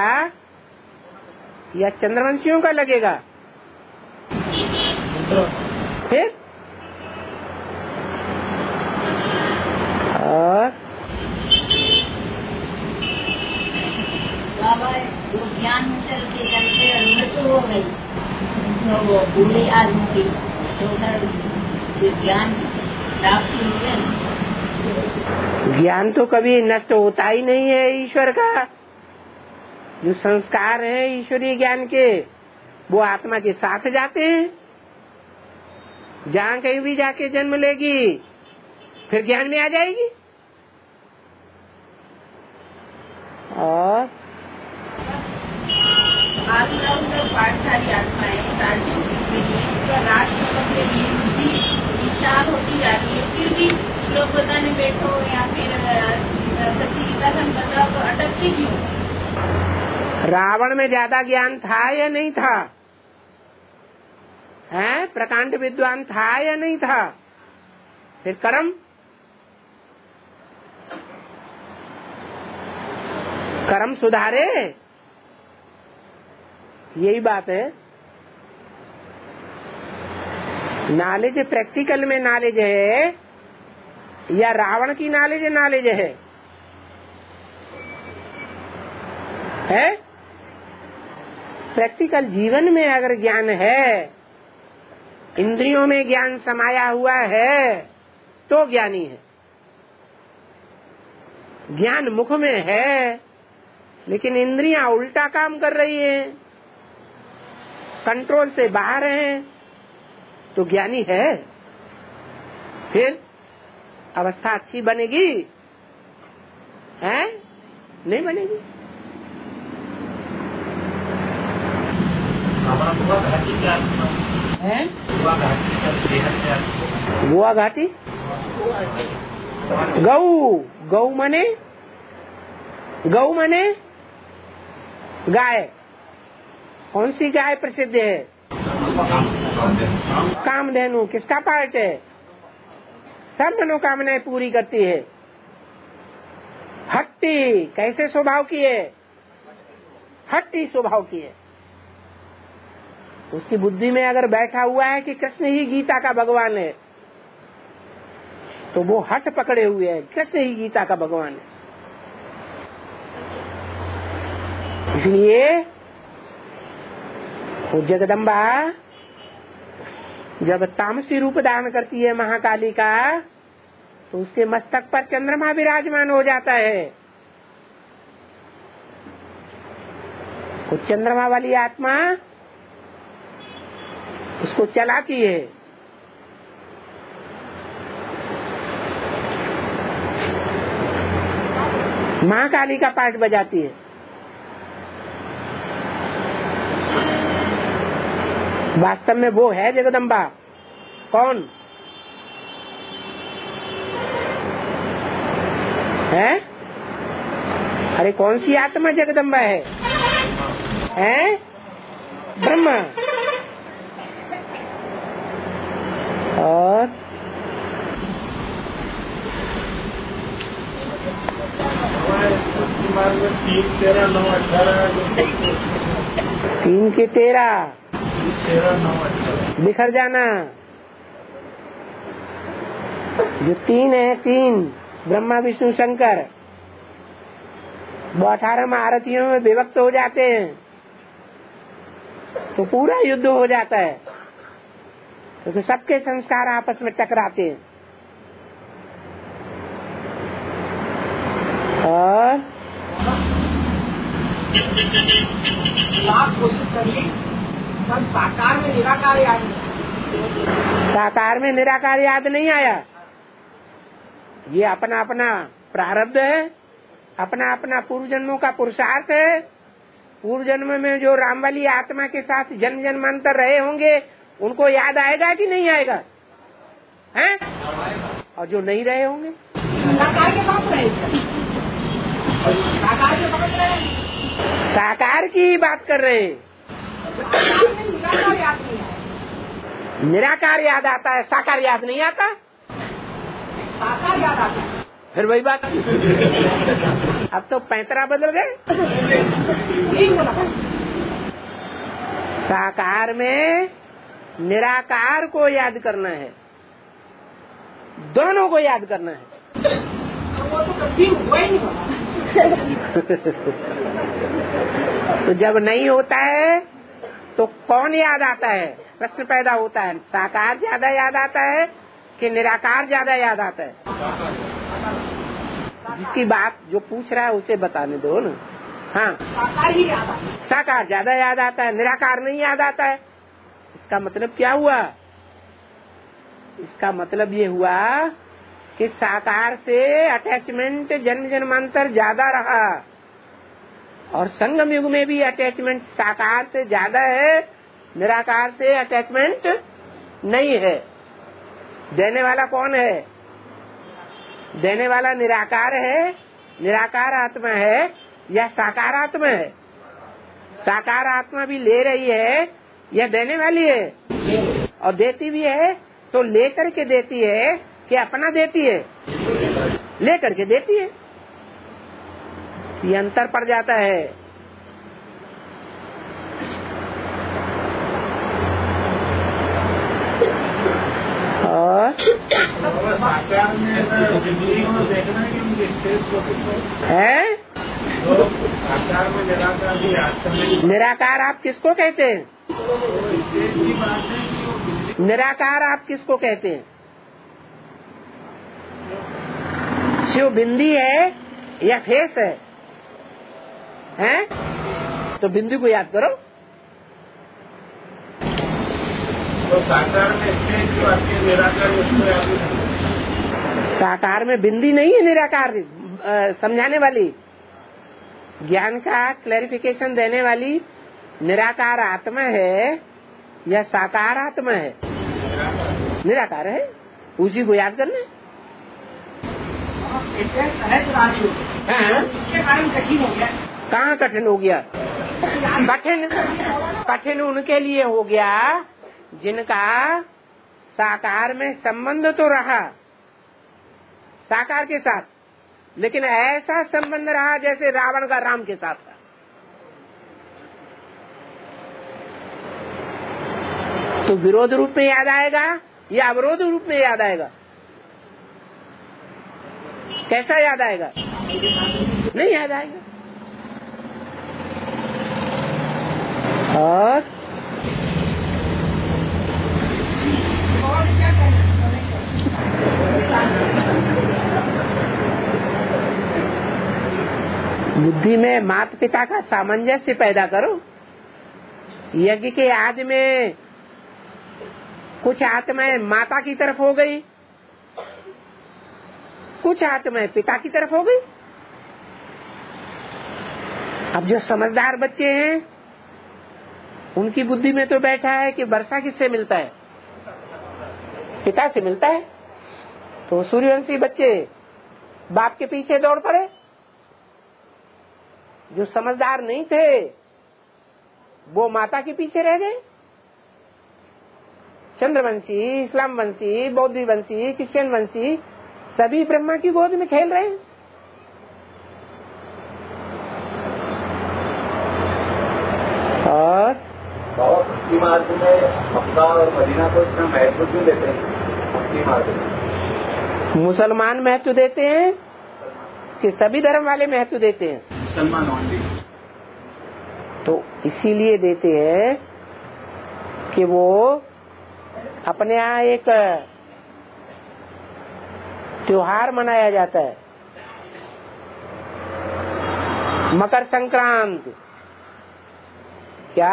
A: या चंद्रवंशियों का लगेगा? फिर और
C: जो ज्ञान चलते चलते मृत्यु हो गई, वो बूढ़े आदमी की जो ज्ञान प्राप्त हो गया।
A: ज्ञान तो कभी नष्ट होता ही नहीं है ईश्वर का। जो संस्कार है ईश्वरीय ज्ञान के, वो आत्मा के साथ जाते हैं। जहाँ कहीं भी जाके जन्म लेगी फिर ज्ञान में आ जाएगी। और
C: पाठशाली आत्माएं राज्यों के लिए राष्ट्र के लिए बुद्धि विशाल होती जाती है, फिर भी लोग बताने बैठो या फिर सच्ची गीता संपदा तो अटकती क्यों?
A: रावण में ज्यादा ज्ञान था या नहीं था? है प्रकांड विद्वान था या नहीं था? फिर कर्म कर्म सुधारे, यही बात है। नॉलेज प्रैक्टिकल में नॉलेज है या रावण की नॉलेज नॉलेज है? है प्रैक्टिकल जीवन में अगर ज्ञान है, इंद्रियों में ज्ञान समाया हुआ है तो ज्ञानी है। ज्ञान मुख में है लेकिन इंद्रियां उल्टा काम कर रही हैं, कंट्रोल से बाहर हैं, तो ज्ञानी है। फिर अवस्था अच्छी बनेगी? है नहीं बनेगी। है गुआ घाटी गऊ गऊ मने गऊ मने गाय। कौन सी गाय प्रसिद्ध है? कामधेनु। किसका पार्ट है? सब मनोकामनाएं पूरी करती है। हट्टी कैसे स्वभाव की है? हट्टी स्वभाव की है। उसकी बुद्धि में अगर बैठा हुआ है कि कृष्ण ही गीता का भगवान है, तो वो हट पकड़े हुए है, कृष्ण ही गीता का भगवान है। इसलिए वो जगदम्बा जब तामसी रूप धारण करती है महाकाली का, तो उसके मस्तक पर चंद्रमा विराजमान हो जाता है। वो चंद्रमा वाली आत्मा उसको चलाती है। महाकाली का पाठ बजाती है। वास्तव में वो है जगदम्बा। कौन है? अरे कौन सी आत्मा जगदम्बा है? हैं? ब्रह्मा। और
D: तीन तेरह नौ अठारह
A: तीन के तेरह
D: तेरह नौ अठारह
A: बिखर जाना। जो तीन है, तीन ब्रह्मा विष्णु शंकर, वो अठारह महारथियों में विभक्त हो जाते हैं तो पूरा युद्ध हो जाता है। तो, तो सबके संस्कार आपस में टकराते हैं। और
B: लाख कोशिश कर ली, पर साकार में निराकार याद नहीं।
A: साकार में निराकार याद नहीं आया। ये अपना अपना प्रारब्ध है, अपना अपना पूर्व जन्मों का पुरुषार्थ है। पूर्व जन्म में जो राम वाली आत्मा के साथ जन्म जन्मांतर रहे होंगे उनको याद आएगा कि नहीं आएगा? हैं? और जो नहीं रहे होंगे
B: साकार के बात रहे, साकार के बात रहे,
A: साकार की ही बात कर रहे हैं।
B: निराकार याद नहीं है।
A: निराकार याद आता है, साकार याद नहीं आता।
B: साकार याद आता है।
A: फिर वही बात। अब तो पैंतरा बदल गए। साकार में निराकार को याद करना है, दोनों को याद करना है।
B: वो तो कभी हुआ ही नहीं।
A: तो जब नहीं होता है तो कौन याद आता है? प्रश्न पैदा होता है, साकार ज्यादा याद आता है कि निराकार ज्यादा याद आता है? जिसकी बात जो पूछ रहा है उसे बताने दो ना। हाँ,
B: साकार ही याद आता है।
A: साकार ज्यादा याद आता है, निराकार नहीं याद आता है। इसका मतलब क्या हुआ? इसका मतलब ये हुआ कि साकार से अटैचमेंट जन्म जन्मांतर ज्यादा रहा, और संगम युग में भी अटैचमेंट साकार से ज्यादा है, निराकार से अटैचमेंट नहीं है। देने वाला कौन है? देने वाला निराकार है, निराकार आत्मा है या साकार आत्मा है? साकार आत्मा भी ले रही है या देने वाली है? और देती भी है तो लेकर के देती है कि अपना देती है? लेकर के देती है। ये अंतर पड़ जाता है। और
D: साकार में जिंदगी को देखना है कि उनके स्टेज को
A: है।
D: तो साकार में निराकार की याद करने
A: निराकार आप किसको कहते हैं?
D: स्टेज की बात है कि वो
A: निराकार आप किसको कहते हैं? शिव बिंदी है या फेस है? हैं? तो बिंदी को याद करो।
D: तो साकार में स्टेज की बात है, निराकार उसको याद नहीं।
A: साकार में बिंदी नहीं है निराकार आ, समझाने वाली, ज्ञान का क्लैरिफिकेशन देने वाली निराकार आत्मा है या साकार आत्मा है? निराकार है, उसी को याद करना।
B: इसके कारण कठिन हो गया।
A: कहाँ कठिन हो गया? कठिन कठिन उनके लिए हो गया जिनका साकार में संबंध तो रहा साकार के साथ, लेकिन ऐसा संबंध रहा जैसे रावण का राम के साथ था। तो विरोध रूप में याद आएगा या अवरोध रूप में याद आएगा? कैसा याद आएगा? नहीं याद आएगा। और बुद्धि में माता पिता का सामंजस्य पैदा करो। यज्ञ के आदि में कुछ आत्माएं माता की तरफ हो गई, कुछ आत्माएं पिता की तरफ हो गई। अब जो समझदार बच्चे हैं उनकी बुद्धि में तो बैठा है कि वर्षा किससे मिलता है, पिता से मिलता है। तो सूर्यवंशी बच्चे बाप के पीछे दौड़ पड़े। जो समझदार नहीं थे वो माता के पीछे रह गए। चंद्रवंशी, इस्लाम वंशी, बौद्धी वंशी, क्रिश्चियन वंशी सभी ब्रह्मा की गोद में खेल रहे हैं। और
F: भक्ति मार्ग में मक्का और मदीना को इतना महत्व क्यों देते हैं? भक्ति मार्ग में
A: मुसलमान महत्व देते हैं कि सभी धर्म वाले महत्व देते हैं?
B: मुसलमान ओनली।
A: तो इसीलिए देते हैं कि वो अपने यहाँ एक त्योहार मनाया जाता है, मकर संक्रांति। क्या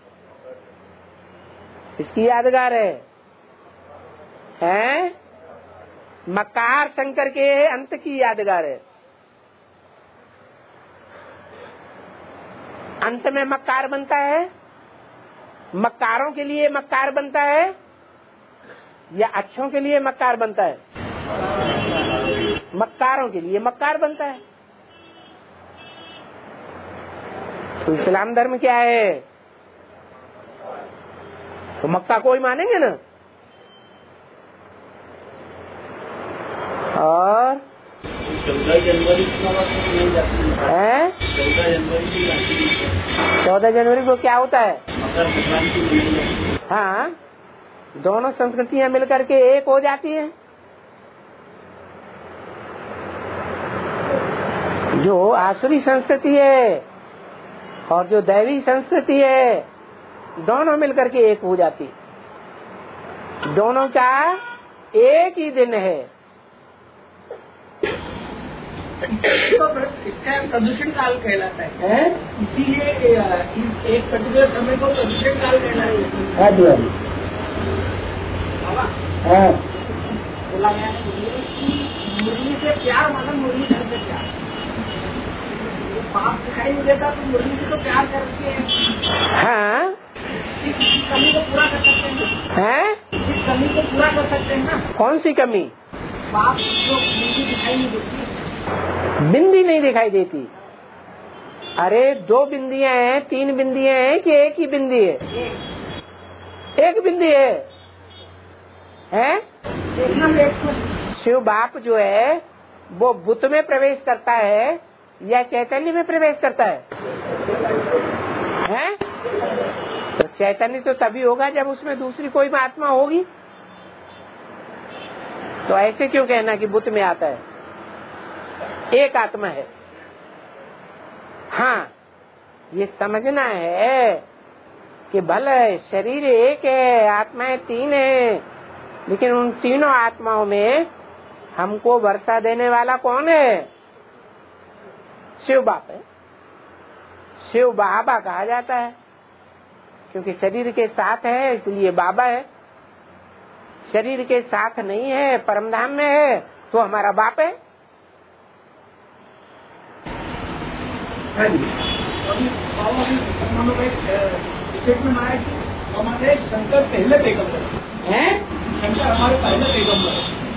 A: इसकी यादगार है? हैं? मकार शंकर के अंत की यादगार है। अंत में मक्कार बनता है। मक्कारों के लिए मक्कार बनता है या अच्छों के लिए मक्कार बनता है? मक्कारों के लिए मक्कार बनता है। तो इस्लाम धर्म क्या है? तो मक्का को ही मानेंगे ना। और
B: चौदह जनवरी
A: है चौदह जनवरी को क्या होता है?
B: मकर संक्रांति।
A: हाँ, दोनों संस्कृतियां मिलकर के एक हो जाती हैं। जो आसुरी संस्कृति है और जो दैवी संस्कृति है दोनों मिलकर के एक हो जाती। दोनों का एक ही दिन है।
B: इसका प्रदूषण काल कहलाता है, इसीलिए इस एक पर्टिकुलर समय को प्रदूषण काल कहलाता है। बोला गया है मुरली से प्यार मतलब मुरली धर से प्यार। पाप दिखाई नहीं देता तो मुरली से तो प्यार करते हैं।
A: हाँ,
B: इस कमी को पूरा कर सकते हैं।
A: हैं?
B: इस कमी को पूरा कर सकते हैं ना।
A: कौन सी कमी?
B: पाप जो बिंदी दिखाई नहीं देती।
A: बिंदी नहीं दिखाई देती। अरे दो बिंदियां हैं, तीन बिंदियां हैं कि एक ही बिंदी है? एक बिंदी है। हैं? शिव बाप जो है वो बुत में प्रवेश करता है या चैतन्य में प्रवेश करता है? हैं? तो चैतन्य तो तभी होगा जब उसमें दूसरी कोई आत्मा होगी। तो ऐसे क्यों कहना कि बुत में आता है? एक आत्मा है। हाँ, ये समझना है कि भले शरीर एक है, आत्माएं तीन है, लेकिन उन तीनों आत्माओं में हमको वर्षा देने वाला कौन है? शिव बाप है। शिव बाबा कहा जाता है क्योंकि शरीर के साथ है इसलिए बाबा है। शरीर के साथ नहीं है, परमधाम में है, तो हमारा बाप है।
B: स्टेटमेंट आया कि हमारे शंकर पहले पैगंबर हैं। शंकर हमारे पहले पैगंबर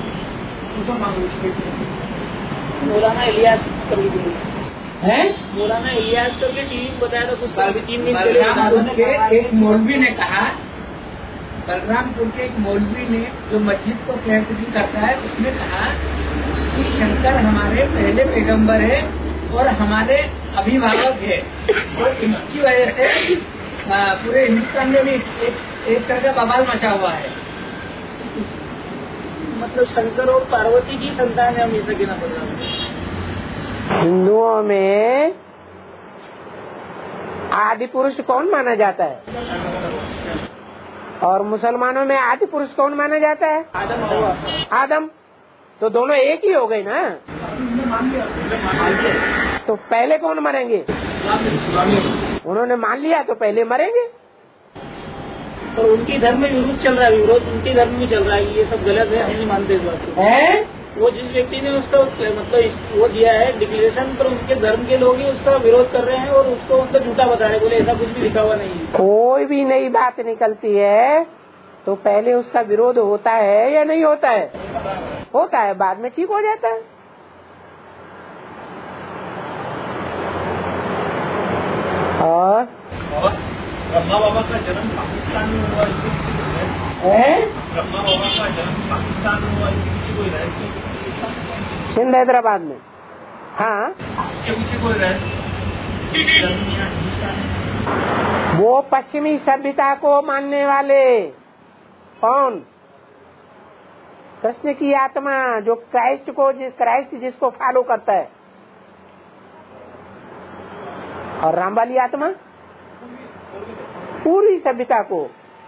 B: है। मौलाना इलियास कभी है मौलाना इलियास करके टीवी में बताया था कुछ साल तीन दिन पहले। एक मौलवी ने कहा, बलरामपुर के एक मौलवी ने जो मस्जिद को केंद्रित करता है उसने कहा कि शंकर हमारे पहले पैगंबर है और हमारे अभिभावक है और इनकी वजह से पूरे हिंदुस्तान में भी एक, एक तरह का बवाल मचा हुआ है। मतलब शंकर और पार्वती की संतान है, हमेशा कहना पड़ रहा है।
A: हिंदुओं में आदि पुरुष कौन माना जाता है और मुसलमानों में आदि पुरुष कौन माना जाता है?
B: आदम।
A: आदम। तो दोनों एक ही हो गए ना। तो पहले कौन मरेंगे? उन्होंने मान लिया तो पहले मरेंगे।
B: और उनकी धर्म में विरोध चल रहा है, विरोध उनके धर्म में चल रहा है। ये सब गलत है, हम नहीं मानते इस बात को। वो जिस व्यक्ति ने उसका मतलब वो दिया है डिक्लेरेशन, पर उनके धर्म के लोग ही उसका विरोध कर रहे हैं और उसको उनका झूठा बता रहे, बोले ऐसा कुछ भी लिखा हुआ नहीं है।
A: कोई भी नई बात निकलती है तो पहले उसका विरोध होता है या नहीं होता है? होता है, बाद में ठीक हो जाता है। और
D: ब्रह्मा बाबा का जन्म पाकिस्तान में हुआ, ब्रह्मा बाबा का जन्म पाकिस्तान में हुआ, इसके पीछे कोई रहस्य?
A: सिंध हैदराबाद में। हाँ,
D: इसके पीछे कोई रहस्य?
A: वो पश्चिमी सभ्यता को मानने वाले कौन? कृष्ण की आत्मा जो क्राइस्ट को क्राइस्ट जिसको फॉलो करता है, और राम वाली आत्मा पूरी सभ्यता को,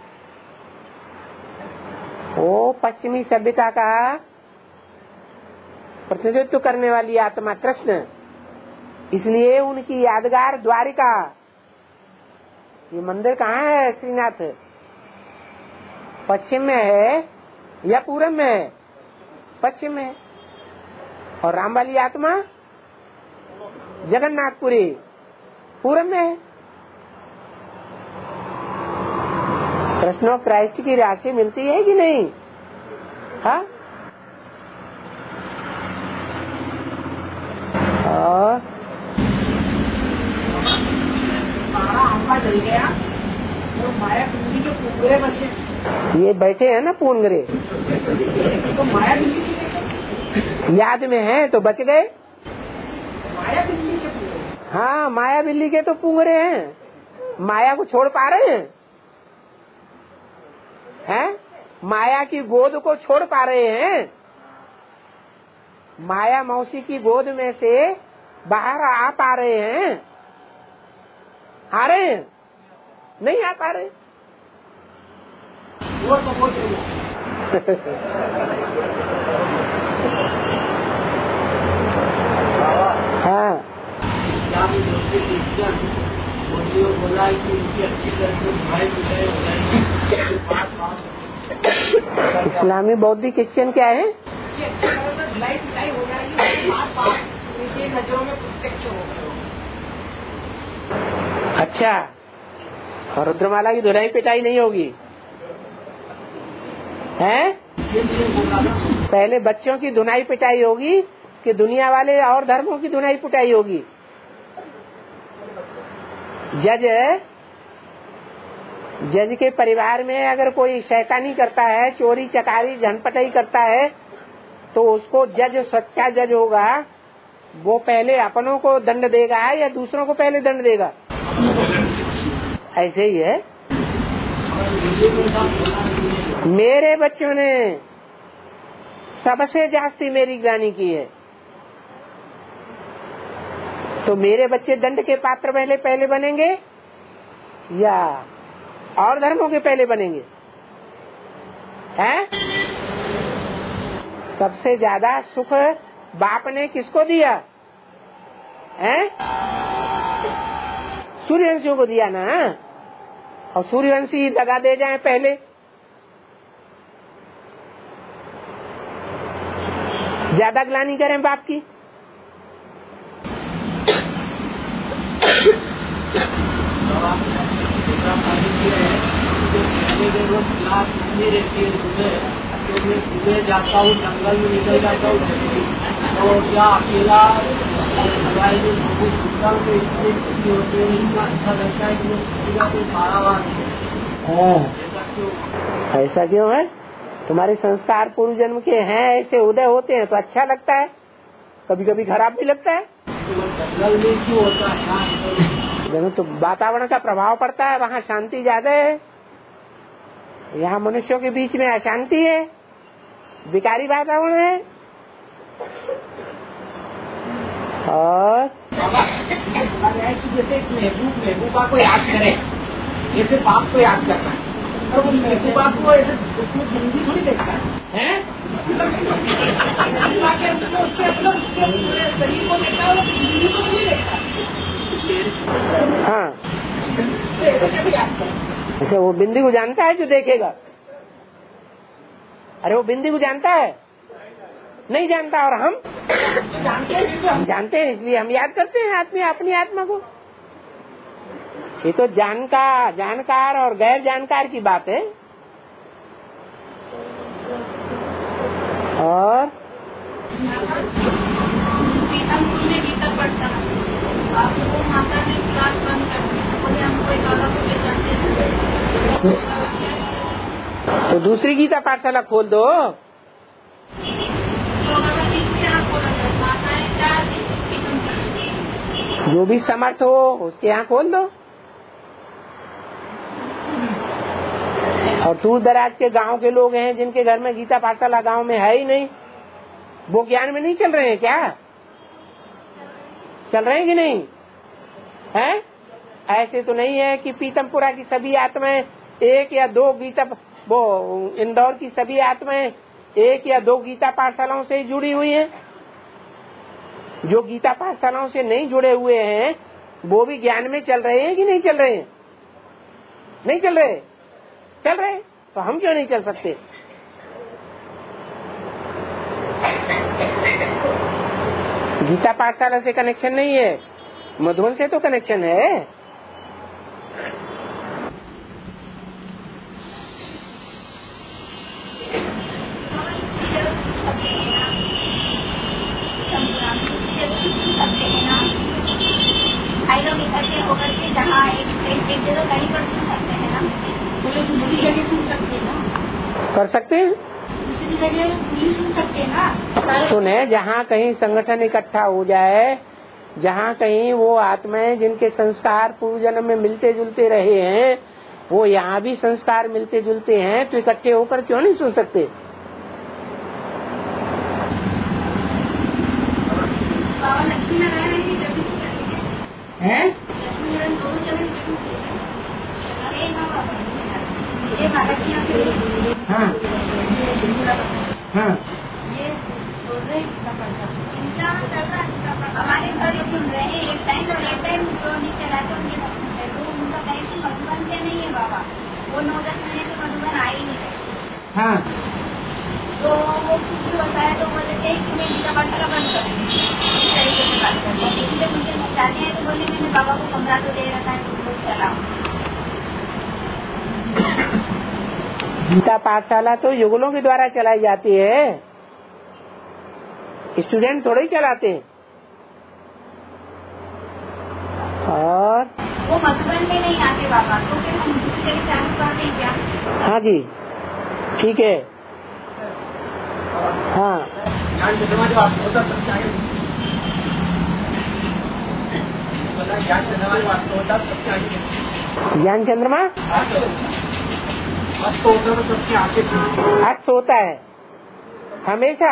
A: वो पश्चिमी सभ्यता का प्रतिनिधित्व करने वाली आत्मा कृष्ण। इसलिए उनकी यादगार द्वारिका, ये मंदिर कहाँ है श्रीनाथ? पश्चिम में है या पूरब में है? पश्चिम में। और राम वाली आत्मा जगन्नाथपुरी पूरब में है। कृष्ण और क्राइस्ट की राशि मिलती है कि नहीं? हाँ, और
B: चल गया तो माया बिल्ली के पूरे बच्चे
A: ये बैठे हैं ना पूंगरे,
B: तो माया बिल्ली के
A: याद में है तो बच गए।
B: माया बिल्ली के पूरे,
A: हाँ, माया बिल्ली के तो पूंगरे हैं, माया को छोड़ पा रहे हैं? हैं? माया की गोद को छोड़ पा रहे हैं? माया मौसी की गोद में से बाहर आ पा रहे हैं? आ रहे हैं? नहीं आ पा रहे।
B: वो तो वो
A: हाँ,
B: बोला कि उनकी अच्छी तरह से भाई
A: इस्लामी बौद्धिक क्रिश्चियन क्या है?
B: धुलाई पिटाई हो जाएगी, बात बात उनकी नजरों में प्रत्यक्ष हो।
A: अच्छा, और रुद्रमाला की धुलाई पिटाई नहीं होगी? हैं? पहले बच्चों की धुनाई पिटाई होगी कि दुनिया वाले और धर्मों की धुनाई पिटाई होगी? जज जज के परिवार में अगर कोई शैतानी करता है, चोरी चकारी झनपटाई करता है, तो उसको जज सच्चा जज होगा, वो पहले अपनों को दंड देगा या दूसरों को पहले दंड देगा? ऐसे ही है। मेरे बच्चों ने सबसे जास्ती मेरी ग्लानि की है, तो मेरे बच्चे दंड के पात्र पहले पहले बनेंगे या और धर्मों के पहले बनेंगे? हैं? सबसे ज्यादा सुख बाप ने किसको दिया? हैं? सूर्यवंशियों को दिया ना। और सूर्यवंशी दगा दे जाए पहले, ज्यादा ग्लानि करें बाप की।
B: सुबह जाता हूँ, जंगल में निकल जाता हूँ, तो क्या अकेला अच्छा लगता है कि कोई पारावार
A: ऐसा क्यों है? तुम्हारे संस्कार पूर्व जन्म के हैं, ऐसे उदय होते हैं तो अच्छा लगता है, कभी कभी खराब भी लगता है।
B: जंगल में क्यों होता है?
A: जब तो वातावरण का प्रभाव पड़ता है, वहाँ शांति ज्यादा है। यहाँ मनुष्यों के बीच में अशांति है, विकारी वातावरण है। और
B: जैसे महबूब महबूबा को याद करे, जैसे बाप को याद करना है, तो वो महबूबा को ऐसे उसमें हिंदी थोड़ी देखता है, शरीर को देखता है, हिंदी को नहीं देखता।
A: हाँ, अच्छा, वो बिंदी को जानता है जो देखेगा? अरे वो बिंदी को जानता है, नहीं जानता, और हम हम जानते हैं, इसलिए हम याद करते हैं आदमी अपनी आत्मा को। ये तो जानका जानकार और गैर जानकार की बात है। और
C: गीता पढ़ता आप लोग माता ने क्लास बंद कर दी, बोले हम कोई बाबा को ले जाते हैं,
A: तो दूसरी गीता पाठशाला खोल दो। जो भी समर्थ हो उसके यहाँ खोल दो। और दूर दराज के गांव के लोग हैं जिनके घर में गीता पाठशाला गांव में है ही नहीं, वो ज्ञान में नहीं चल रहे हैं क्या? चल रहे हैं कि नहीं है? ऐसे तो नहीं है कि पीतमपुरा की सभी आत्माएं एक या दो गीता, वो इंदौर की सभी आत्माएं एक या दो गीता पाठशालाओं से जुड़ी हुई हैं। जो गीता पाठशालाओं से नहीं जुड़े हुए हैं वो भी ज्ञान में चल रहे हैं कि नहीं चल रहे हैं? नहीं चल रहे? चल रहे, तो हम क्यों नहीं चल सकते? गीता पाठशाला से कनेक्शन नहीं है, मधुबन से तो कनेक्शन है।
C: जहाँ एक जगह कहीं पर सुन सकते हैं ना, बोले दूसरी जगह सुन सकते हैं ना,
A: कर सकते हैं
C: दूसरी जगह सुन सकते हैं ना।
A: सुने, जहाँ कहीं संगठन इकट्ठा हो जाए, जहाँ कहीं वो आत्माएं जिनके संस्कार पूर्व जन्म में मिलते जुलते रहे हैं, वो यहाँ भी संस्कार मिलते जुलते हैं, तो इकट्ठे होकर क्यों नहीं सुन सकते?
C: बाबा लक्ष्मी नारायण
A: हैं?
C: ये
A: हाँ हाँ
C: ये बोल रहे इनका हमारे घर ये सुन रहे हैं, एक टाइम और एक टाइम जो नहीं चलाते उनके तो उनका कनेक्शन मधुबन से नहीं है बाबा, वो नौ दस महीने से मधुबन आ ही नहीं रहे।
A: हाँ,
C: तो वो कुछ बताया तो बोले थे कि मैं गीता पाठशाला बंद कर दूँ, इस तरीके से बात करते हैं। इसलिए मुझे जाने हैं तो बोले मैंने बाबा को कमरा तो दे रखा है, तो चलाओ।
A: गीता पाठशाला तो युगलों के द्वारा चलाई जाती है, स्टूडेंट थोड़े ही चलाते हैं। और
C: वो मधुबन में नहीं आते बाबा, तो फिर हम दूसरी जगह चालू कर दें क्या?
A: हाँ जी, ठीक है। हाँ, ज्ञान चंद्रमा अस्त होता है हमेशा।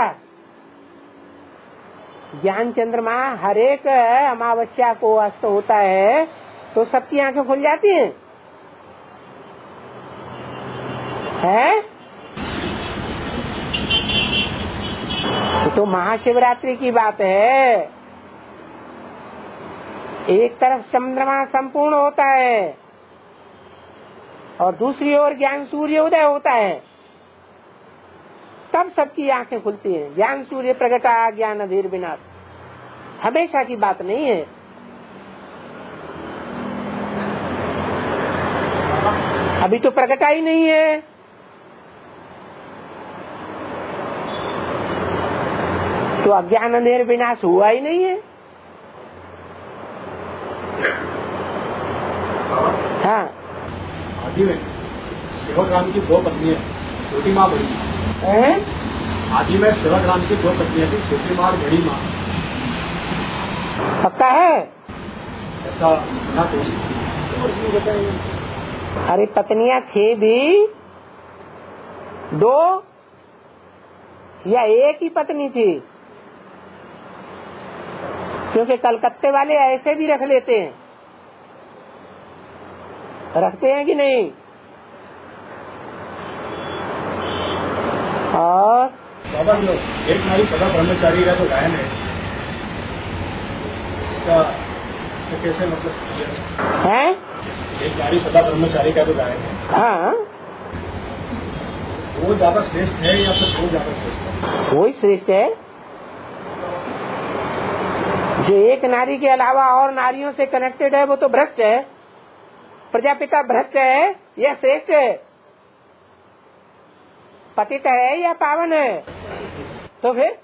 A: ज्ञान चंद्रमा हर एक अमावस्या को अस्त होता है, तो सबकी आंखें खुल जाती हैं है? तो महाशिवरात्रि की बात है। एक तरफ चंद्रमा संपूर्ण होता है और दूसरी ओर ज्ञान सूर्य उदय होता है, तब सबकी आंखें खुलती हैं। ज्ञान सूर्य प्रगटा ज्ञान अधीर विनाश, हमेशा की बात नहीं है। अभी तो प्रगटा ही नहीं है, तो अज्ञान अंधेर विनाश हुआ ही नहीं है। हाँ,
D: आदि में सेवक राम की दो पत्नियां, छोटी माँ बड़ी माँ। आदि में सेवक राम की दो पत्नियां थी, छोटी माँ और बड़ी माँ।
A: पक्का है?
D: ऐसा सुना तो इसमें बताइए।
A: अरे पत्नियां थे भी दो या एक ही पत्नी थी? क्योंकि कलकत्ते वाले ऐसे भी रख लेते हैं, रखते हैं कि नहीं? और
D: बाबा जो एक नारी सदा ब्रह्मचारी है तो गायन है, इसका इसका कैसे मतलब
A: है?
D: एक नारी सदा ब्रह्मचारी का तो गायन है।
A: हाँ,
D: वो ज्यादा श्रेष्ठ है या फिर वो ज्यादा श्रेष्ठ है?
A: वही श्रेष्ठ है। जो एक नारी के अलावा और नारियों से कनेक्टेड है वो तो भ्रष्ट है। प्रजापिता भ्रष्ट है या श्रेष्ठ है? पतित है या पावन है? तो फिर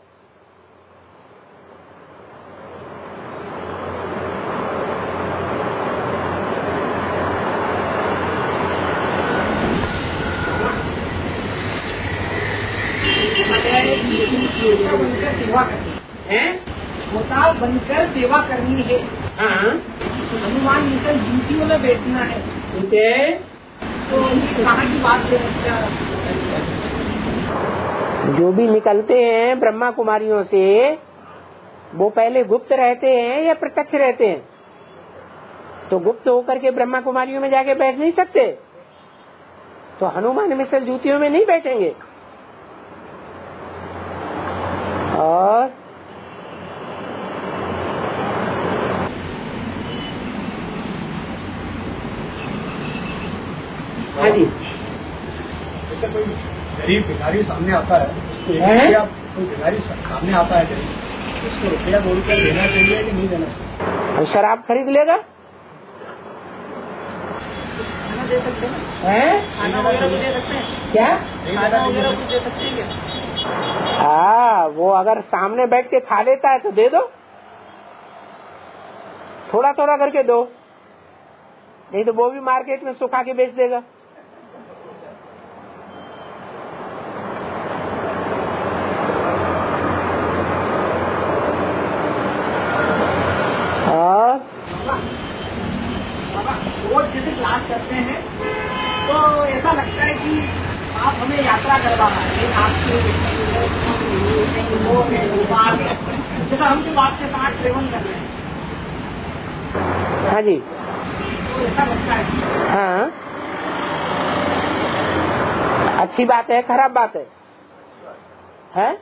B: सेवा करनी है, होता बनकर सेवा करनी है।
A: हाँ,
B: हनुमान मिसल ड्यूटियों में बैठना है।
A: उनके
B: तो कहाँ की बात है?
A: जो भी निकलते हैं ब्रह्मा कुमारियों से वो पहले गुप्त रहते हैं या प्रत्यक्ष रहते हैं? तो गुप्त होकर के ब्रह्मा कुमारियों में जाके बैठ नहीं सकते, तो हनुमान मिसल जूतियों में नहीं बैठेंगे। और हाँ जी,
D: जैसे कोई गरीब भिखारी सामने आता है तो रुपया, कोई भिखारी सामने आता है गरीब, उसको रुपया दो रुपया देना चाहिए कि नहीं देना चाहिए?
A: और शराब खरीद लेगा?
B: खाना दे सकते हैं?
A: हैं?
B: खाना वगैरह भी दे सकते हैं?
A: क्या
B: खाना वगैरह भी दे सकते हैं क्या?
A: हाँ, वो अगर सामने बैठ के खा लेता है तो दे दो, थोड़ा थोड़ा करके दो, नहीं तो वो भी मार्केट में सुखा के बेच देगा। और
B: रोज जैसे क्लास करते हैं तो ऐसा लगता है कि आप हमें यात्रा करवा रहे हैं, आपके वो है गोपाल है, जैसा हम जो आपके साथ ट्रेवल कर रहे हैं।
A: हाँ जी,
B: तो ऐसा लगता है।
A: हाँ, अच्छी बात है खराब बात है, है?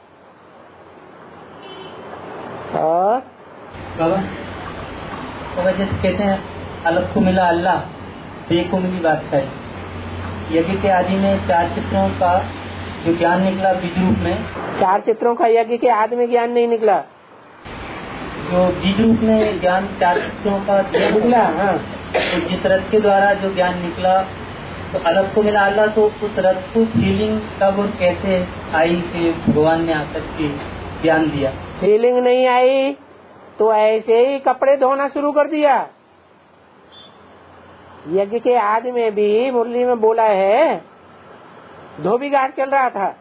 A: और
E: बाबा बाबा जैसे कहते हैं अलग को मिला अल्लाह, बे को मिली बादशाही। यज्ञ के आदि में चार चित्रों का जो ज्ञान निकला बीज रूप में,
A: चार चित्रों का यज्ञ के आदि में ज्ञान नहीं निकला,
E: जो बीज रूप में ज्ञान चार चित्रों का
A: निकला। हाँ,
E: तो जिस रथ के द्वारा जो ज्ञान निकला तो अलग को मिला अल्लाह, तो उस रथ को फीलिंग कब और कैसे आई कि भगवान ने आकर के ज्ञान दिया?
A: फीलिंग नहीं आई तो ऐसे ही कपड़े धोना शुरू कर दिया। यज्ञ के आदि में भी मुरली में बोला है धोबी घाट चल रहा था,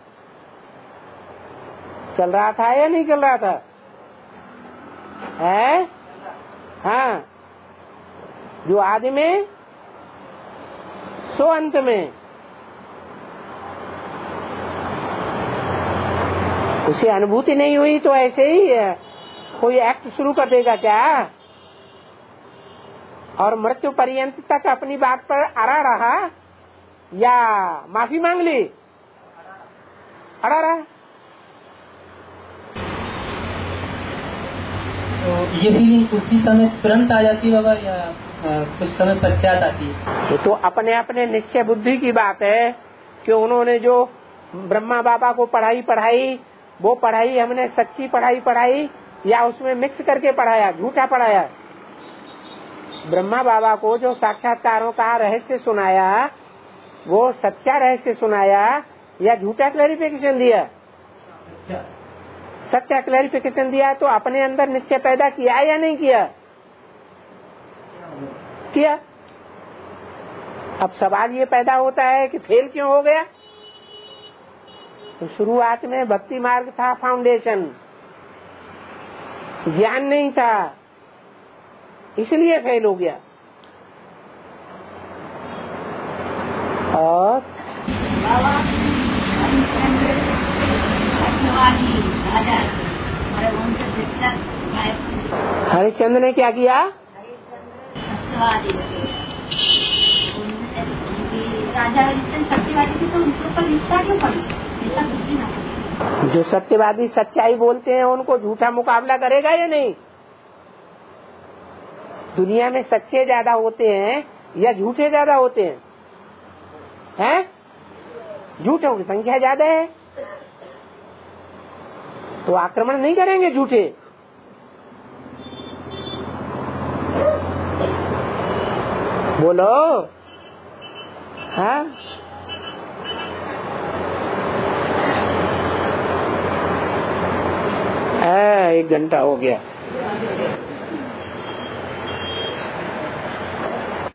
A: चल रहा था या नहीं चल रहा था? है? हाँ, जो आदि में सो अंत में, उसे अनुभूति नहीं हुई तो ऐसे ही कोई एक्ट शुरू कर देगा क्या? और मृत्यु पर्यंत तक अपनी बात पर अड़ा रहा या माफी मांग ली? अड़ा रहा।
E: तो ये फीलिंग उसी समय तुरंत आ जाती है बाबा या आ, कुछ समय पश्चात आती है?
A: ये तो अपने अपने निश्चय बुद्धि की बात है कि उन्होंने जो ब्रह्मा बाबा को पढ़ाई पढ़ाई वो पढ़ाई हमने सच्ची पढ़ाई पढ़ाई या उसमें मिक्स करके पढ़ाया, झूठा पढ़ाया। ब्रह्मा बाबा को जो साक्षात्कारों का रहस्य सुनाया वो सच्चा रहस्य सुनाया या झूठा क्लैरिफिकेशन दिया? सच्चा क्लैरिफिकेशन दिया। तो अपने अंदर निश्चय पैदा किया या नहीं किया? किया। अब सवाल ये पैदा होता है कि फेल क्यों हो गया? तो शुरुआत में भक्ति मार्ग था, फाउंडेशन, ज्ञान नहीं था, इसलिए फेल हो गया। और हरिश्चंद्र ने क्या किया?
C: राजा हरिश्चंद्र सत्यवादी थे तो उनके ऊपर हिंसा क्यों पड़ी?
A: जो सत्यवादी सच्चाई बोलते हैं उनको झूठा मुकाबला करेगा या नहीं? दुनिया में सच्चे ज्यादा होते हैं या झूठे ज्यादा होते हैं? हैं? झूठों की संख्या ज्यादा है तो आक्रमण नहीं करेंगे झूठे, बोलो। हाँ एक घंटा हो गया।